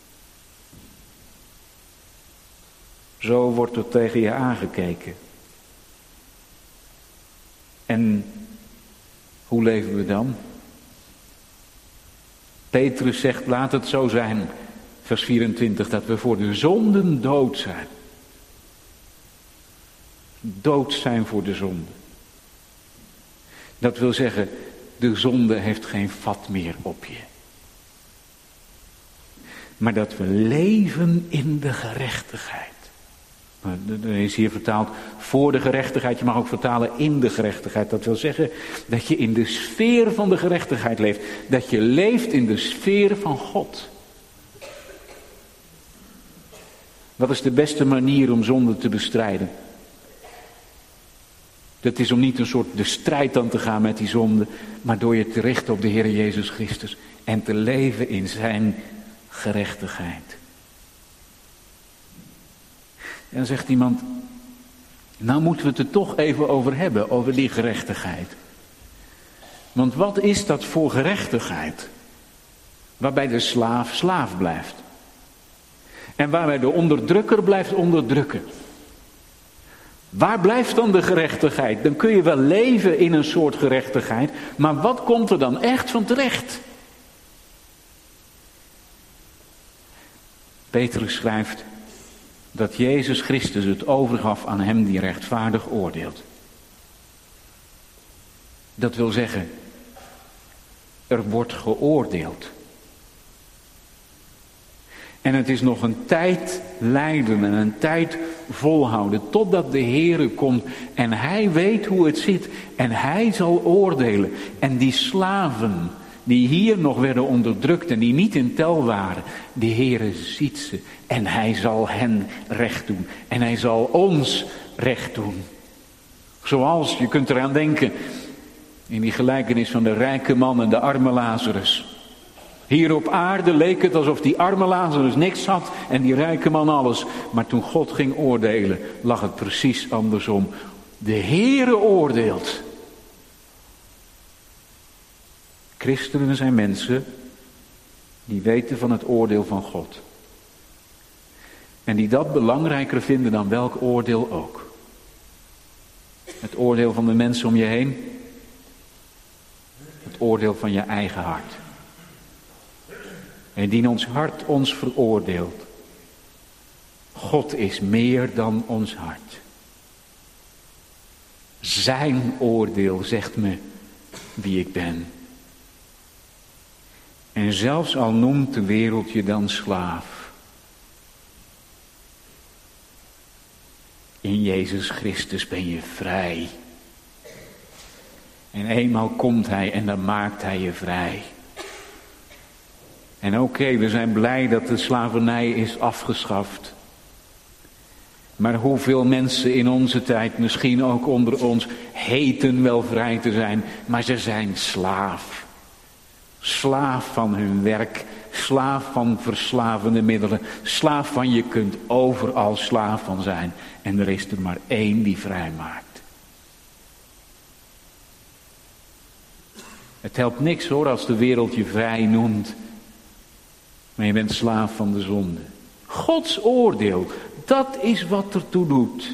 Zo wordt er tegen je aangekeken. En hoe leven we dan? Petrus zegt, laat het zo zijn, vers 24, dat we voor de zonden dood zijn. Dood zijn voor de zonde. Dat wil zeggen, de zonde heeft geen vat meer op je. Maar dat we leven in de gerechtigheid. Er is hier vertaald voor de gerechtigheid. Je mag ook vertalen in de gerechtigheid. Dat wil zeggen dat je in de sfeer van de gerechtigheid leeft. Dat je leeft in de sfeer van God. Wat is de beste manier om zonde te bestrijden? Dat is om niet een soort de strijd aan te gaan met die zonde, maar door je te richten op de Heer Jezus Christus en te leven in zijn gerechtigheid. En dan zegt iemand, nou moeten we het er toch even over hebben, over die gerechtigheid. Want wat is dat voor gerechtigheid? Waarbij de slaaf slaaf blijft. En waarbij de onderdrukker blijft onderdrukken. Waar blijft dan de gerechtigheid? Dan kun je wel leven in een soort gerechtigheid, maar wat komt er dan echt van terecht? Petrus schrijft dat Jezus Christus het overgaf aan hem die rechtvaardig oordeelt. Dat wil zeggen, er wordt geoordeeld. En het is nog een tijd lijden en een tijd volhouden totdat de Heere komt en hij weet hoe het zit en hij zal oordelen. En die slaven die hier nog werden onderdrukt en die niet in tel waren, de Heere ziet ze en hij zal hen recht doen en hij zal ons recht doen. Zoals, je kunt eraan denken, in die gelijkenis van de rijke man en de arme Lazarus. Hier op aarde leek het alsof die arme Lazarus niks had en die rijke man alles. Maar toen God ging oordelen, lag het precies andersom. De Heere oordeelt. Christenen zijn mensen die weten van het oordeel van God. En die dat belangrijker vinden dan welk oordeel ook. Het oordeel van de mensen om je heen. Het oordeel van je eigen hart. En indien ons hart ons veroordeelt. God is meer dan ons hart. Zijn oordeel zegt me wie ik ben. En zelfs al noemt de wereld je dan slaaf. In Jezus Christus ben je vrij. En eenmaal komt hij en dan maakt hij je vrij. En oké, we zijn blij dat de slavernij is afgeschaft. Maar hoeveel mensen in onze tijd, misschien ook onder ons, heten wel vrij te zijn, maar ze zijn slaaf. Slaaf van hun werk, slaaf van verslavende middelen, slaaf van je kunt overal slaaf van zijn. En er is er maar één die vrij maakt. Het helpt niks hoor als de wereld je vrij noemt. Maar je bent slaaf van de zonde. Gods oordeel, dat is wat ertoe doet.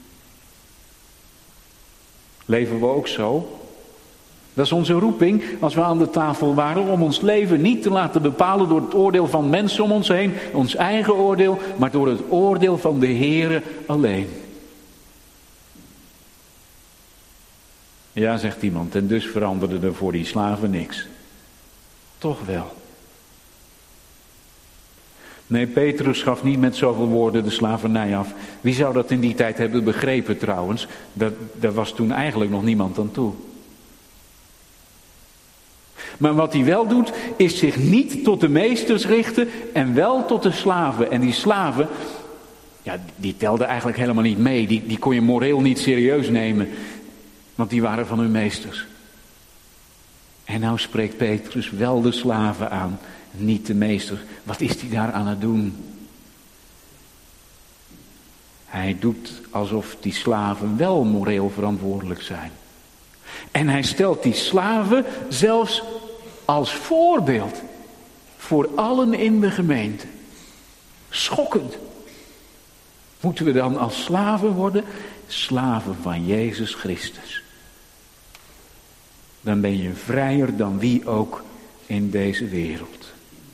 Leven we ook zo? Dat is onze roeping als we aan de tafel waren om ons leven niet te laten bepalen door het oordeel van mensen om ons heen, ons eigen oordeel, maar door het oordeel van de Heere alleen. Ja, zegt iemand, en dus veranderde er voor die slaven niks. Toch wel. Nee, Petrus gaf niet met zoveel woorden de slavernij af. Wie zou dat in die tijd hebben begrepen trouwens? Daar was toen eigenlijk nog niemand aan toe. Maar wat hij wel doet, is zich niet tot de meesters richten en wel tot de slaven. En die slaven, ja, die telden eigenlijk helemaal niet mee. Die kon je moreel niet serieus nemen, want die waren van hun meesters. En nou spreekt Petrus wel de slaven aan, niet de meesters. Wat is hij daar aan het doen? Hij doet alsof die slaven wel moreel verantwoordelijk zijn. En hij stelt die slaven zelfs als voorbeeld voor allen in de gemeente. Schokkend. Moeten we dan als slaven worden? Slaven van Jezus Christus. Dan ben je vrijer dan wie ook in deze wereld.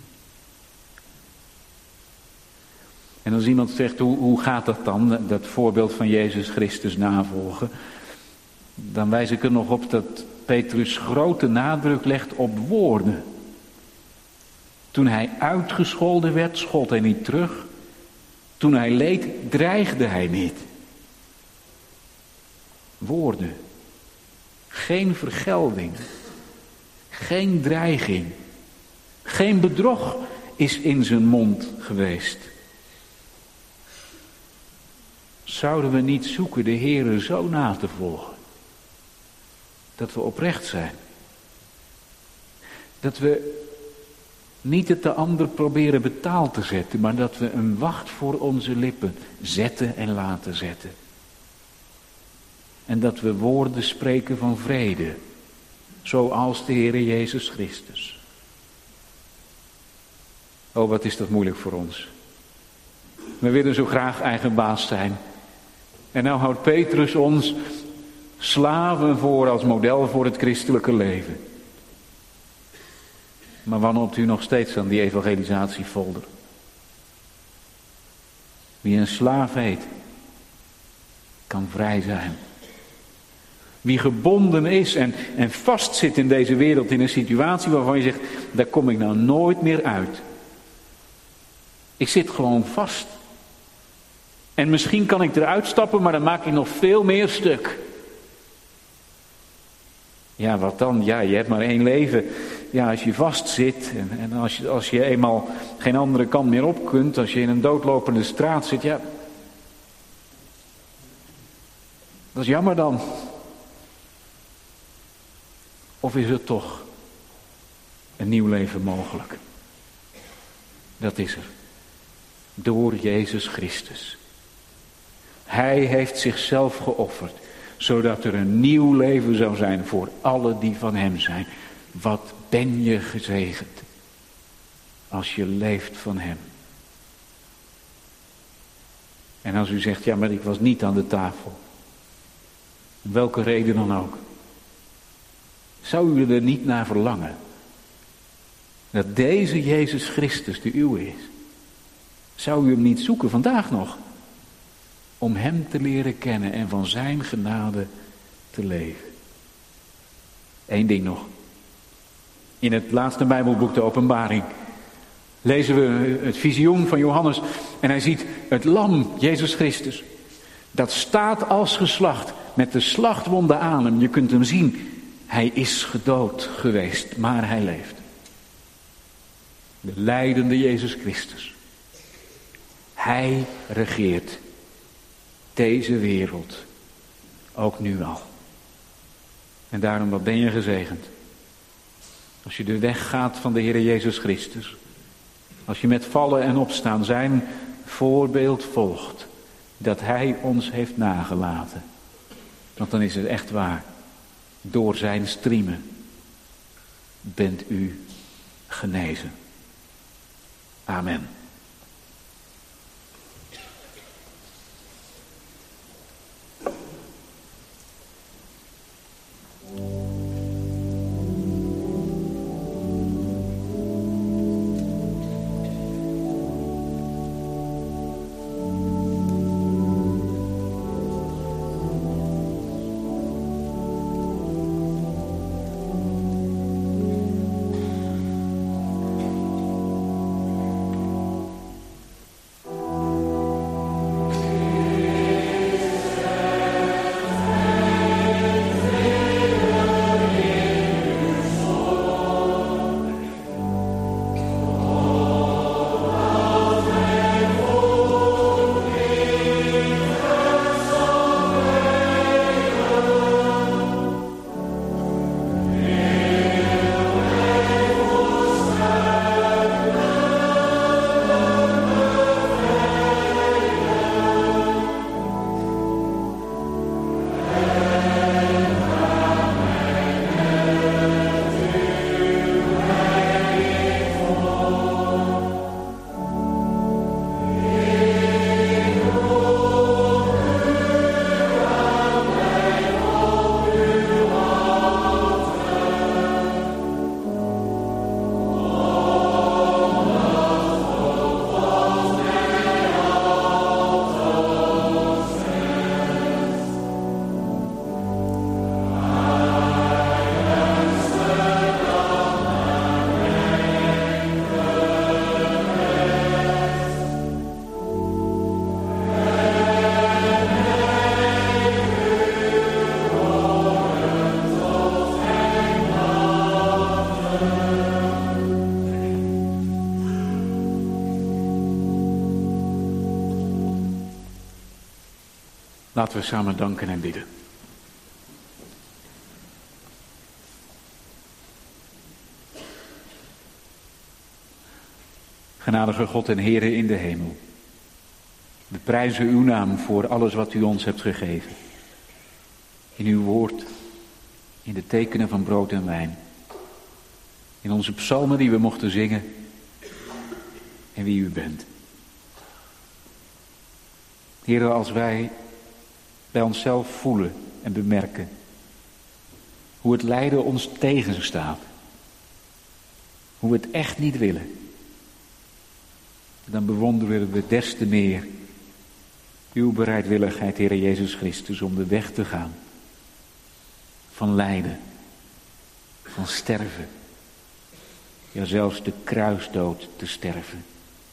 En als iemand zegt, hoe gaat dat dan, dat voorbeeld van Jezus Christus navolgen? Dan wijs ik er nog op dat Petrus grote nadruk legt op woorden. Toen hij uitgescholden werd, schold hij niet terug. Toen hij leed, dreigde hij niet. Woorden. Geen vergelding. Geen dreiging. Geen bedrog is in zijn mond geweest. Zouden we niet zoeken de Heere zo na te volgen? Dat we oprecht zijn. Dat we niet het de ander proberen betaald te zetten, maar dat we een wacht voor onze lippen zetten en laten zetten. En dat we woorden spreken van vrede, zoals de Heere Jezus Christus. Oh, wat is dat moeilijk voor ons. We willen zo graag eigen baas zijn. En nou houdt Petrus ons slaven voor als model voor het christelijke leven. Maar wanneer u nog steeds aan die evangelisatiefolder? Wie een slaaf heet, kan vrij zijn. Wie gebonden is en vastzit in deze wereld in een situatie waarvan je zegt, daar kom ik nou nooit meer uit. Ik zit gewoon vast. En misschien kan ik eruit stappen, maar dan maak ik nog veel meer stuk. Ja, wat dan? Ja, je hebt maar 1 leven. Ja, als je vastzit en als je eenmaal geen andere kant meer op kunt, als je in een doodlopende straat zit, ja, dat is jammer dan. Of is er toch een nieuw leven mogelijk? Dat is er. Door Jezus Christus. Hij heeft zichzelf geofferd, zodat er een nieuw leven zou zijn voor allen die van hem zijn. Wat ben je gezegend als je leeft van hem. En als u zegt, ja, maar ik was niet aan de tafel. Om welke reden dan ook. Zou u er niet naar verlangen dat deze Jezus Christus de uwe is? Zou u hem niet zoeken vandaag nog? Om hem te leren kennen en van zijn genade te leven. 1 ding nog. In het laatste Bijbelboek, de Openbaring, lezen we het visioen van Johannes. En hij ziet het lam, Jezus Christus. Dat staat als geslacht met de slachtwonden aan hem. Je kunt hem zien. Hij is gedood geweest, maar hij leeft. De lijdende Jezus Christus. Hij regeert deze wereld, ook nu al. En daarom, wat ben je gezegend. Als je de weg gaat van de Heer Jezus Christus. Als je met vallen en opstaan zijn voorbeeld volgt. Dat hij ons heeft nagelaten. Want dan is het echt waar. Door zijn striemen bent u genezen. Amen. Laten we samen danken en bidden. Genadige God en Heere in de hemel. We prijzen uw naam voor alles wat u ons hebt gegeven. In uw woord, in de tekenen van brood en wijn. In onze psalmen die we mochten zingen. En wie u bent. Heere, als wij bij onszelf voelen en bemerken hoe het lijden ons tegenstaat. Hoe we het echt niet willen. Dan bewonderen we des te meer uw bereidwilligheid, Heere Jezus Christus, om de weg te gaan. Van lijden, van sterven. Ja, zelfs de kruisdood te sterven.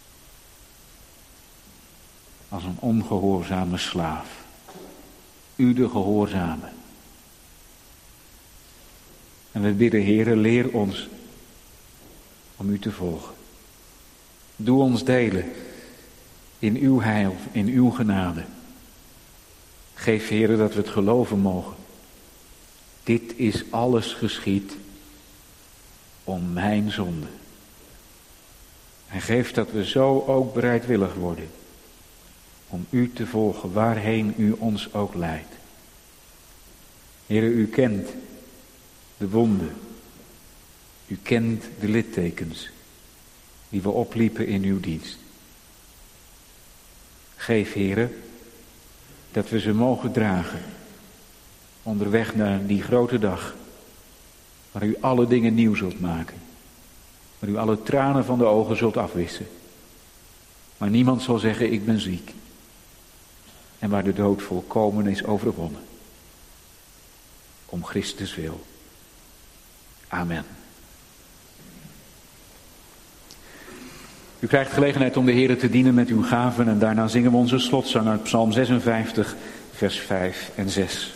Als een ongehoorzame slaaf. U de gehoorzame. En we bidden, Heere, leer ons om u te volgen. Doe ons delen in uw heil, in uw genade. Geef, Heere, dat we het geloven mogen. Dit is alles geschied om mijn zonde. En geef dat we zo ook bereidwillig worden om u te volgen waarheen u ons ook leidt. Heere, u kent de wonden. U kent de littekens die we opliepen in uw dienst. Geef, Heere, dat we ze mogen dragen onderweg naar die grote dag waar u alle dingen nieuw zult maken. Waar u alle tranen van de ogen zult afwissen. Maar niemand zal zeggen, ik ben ziek. En waar de dood volkomen is overwonnen. Om Christus wil. Amen. U krijgt gelegenheid om de Heere te dienen met uw gaven en daarna zingen we onze slotzang uit Psalm 56, vers 5 en 6.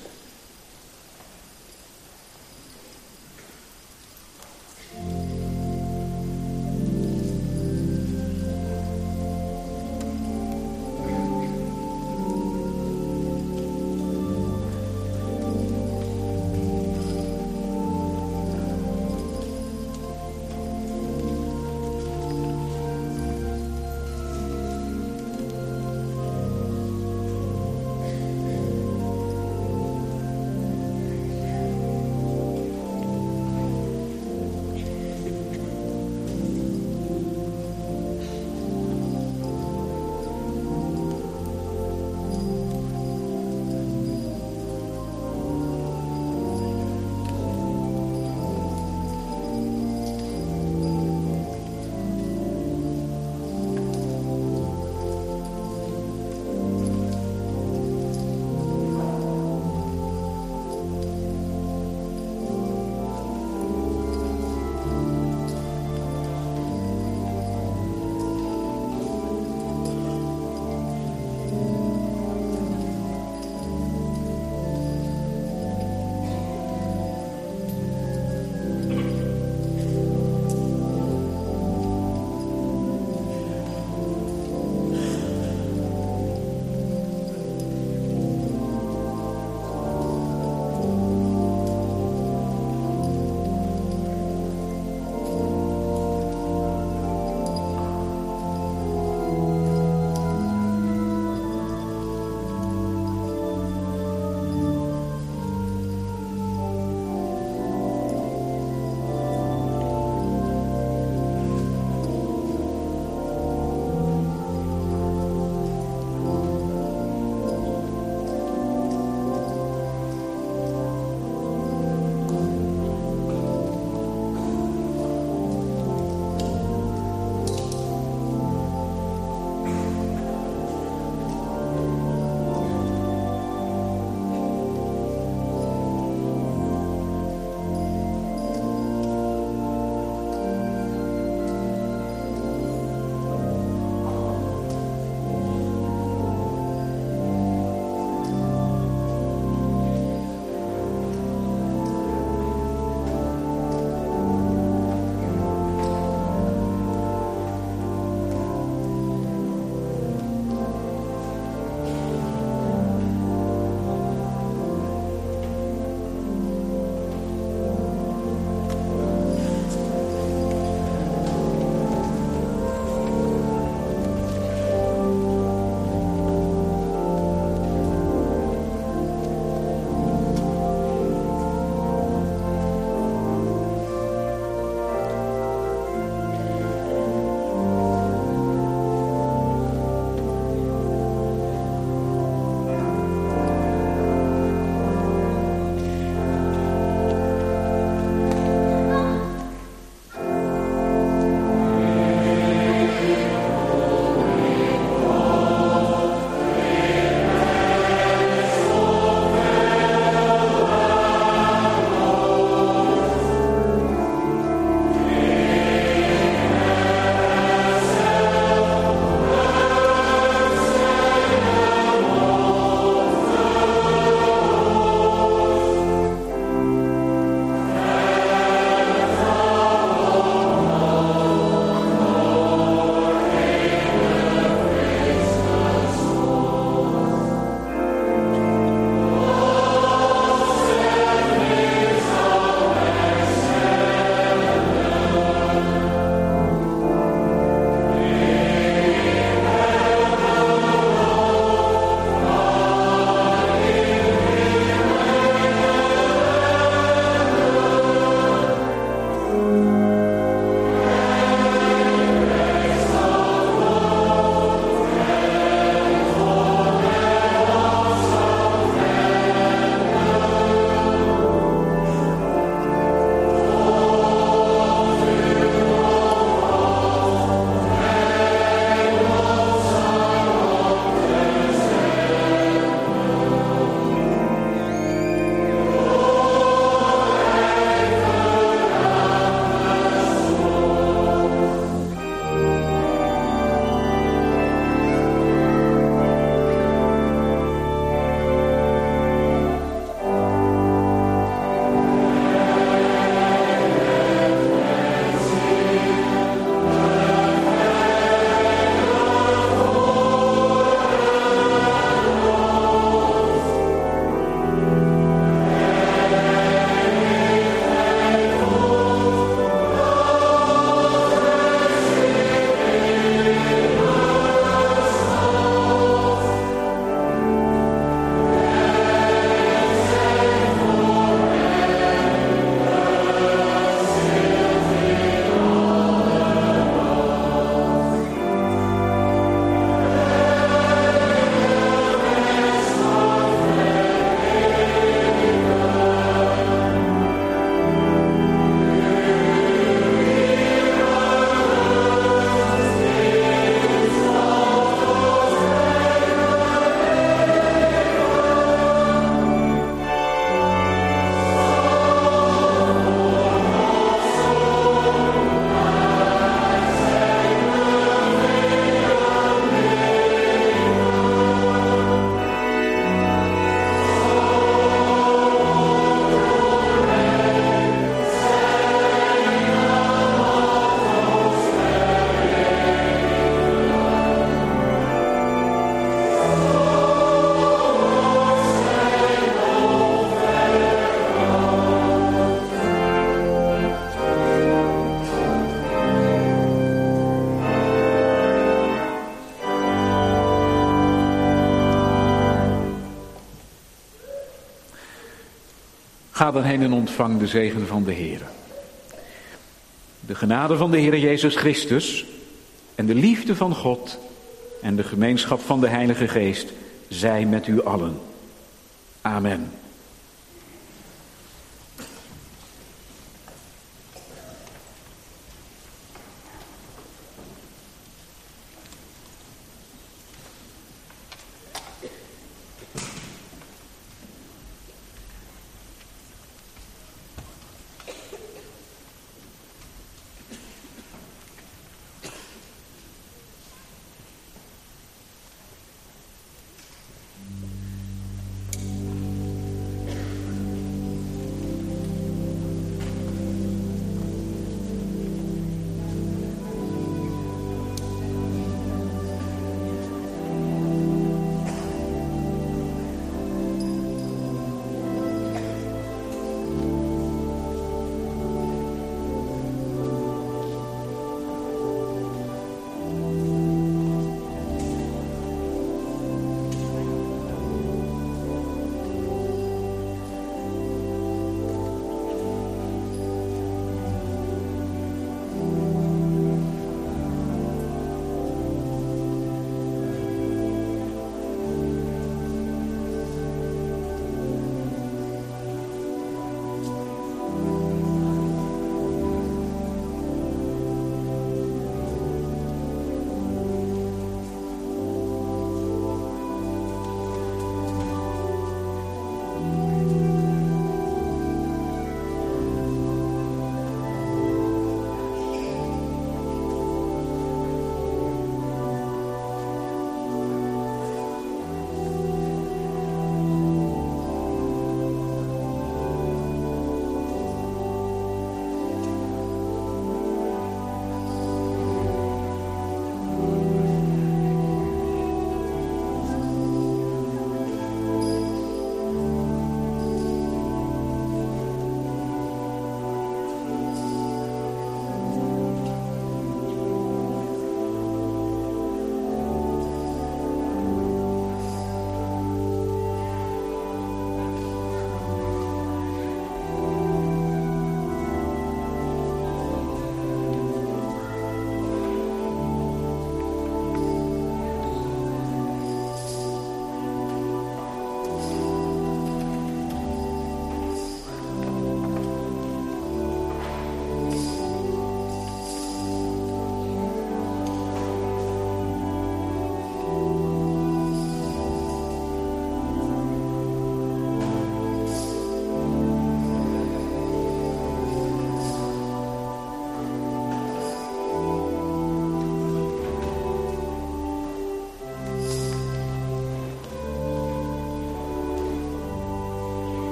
Ga dan heen en ontvang de zegen van de Heer. De genade van de Heer Jezus Christus en de liefde van God en de gemeenschap van de Heilige Geest zij met u allen. Amen.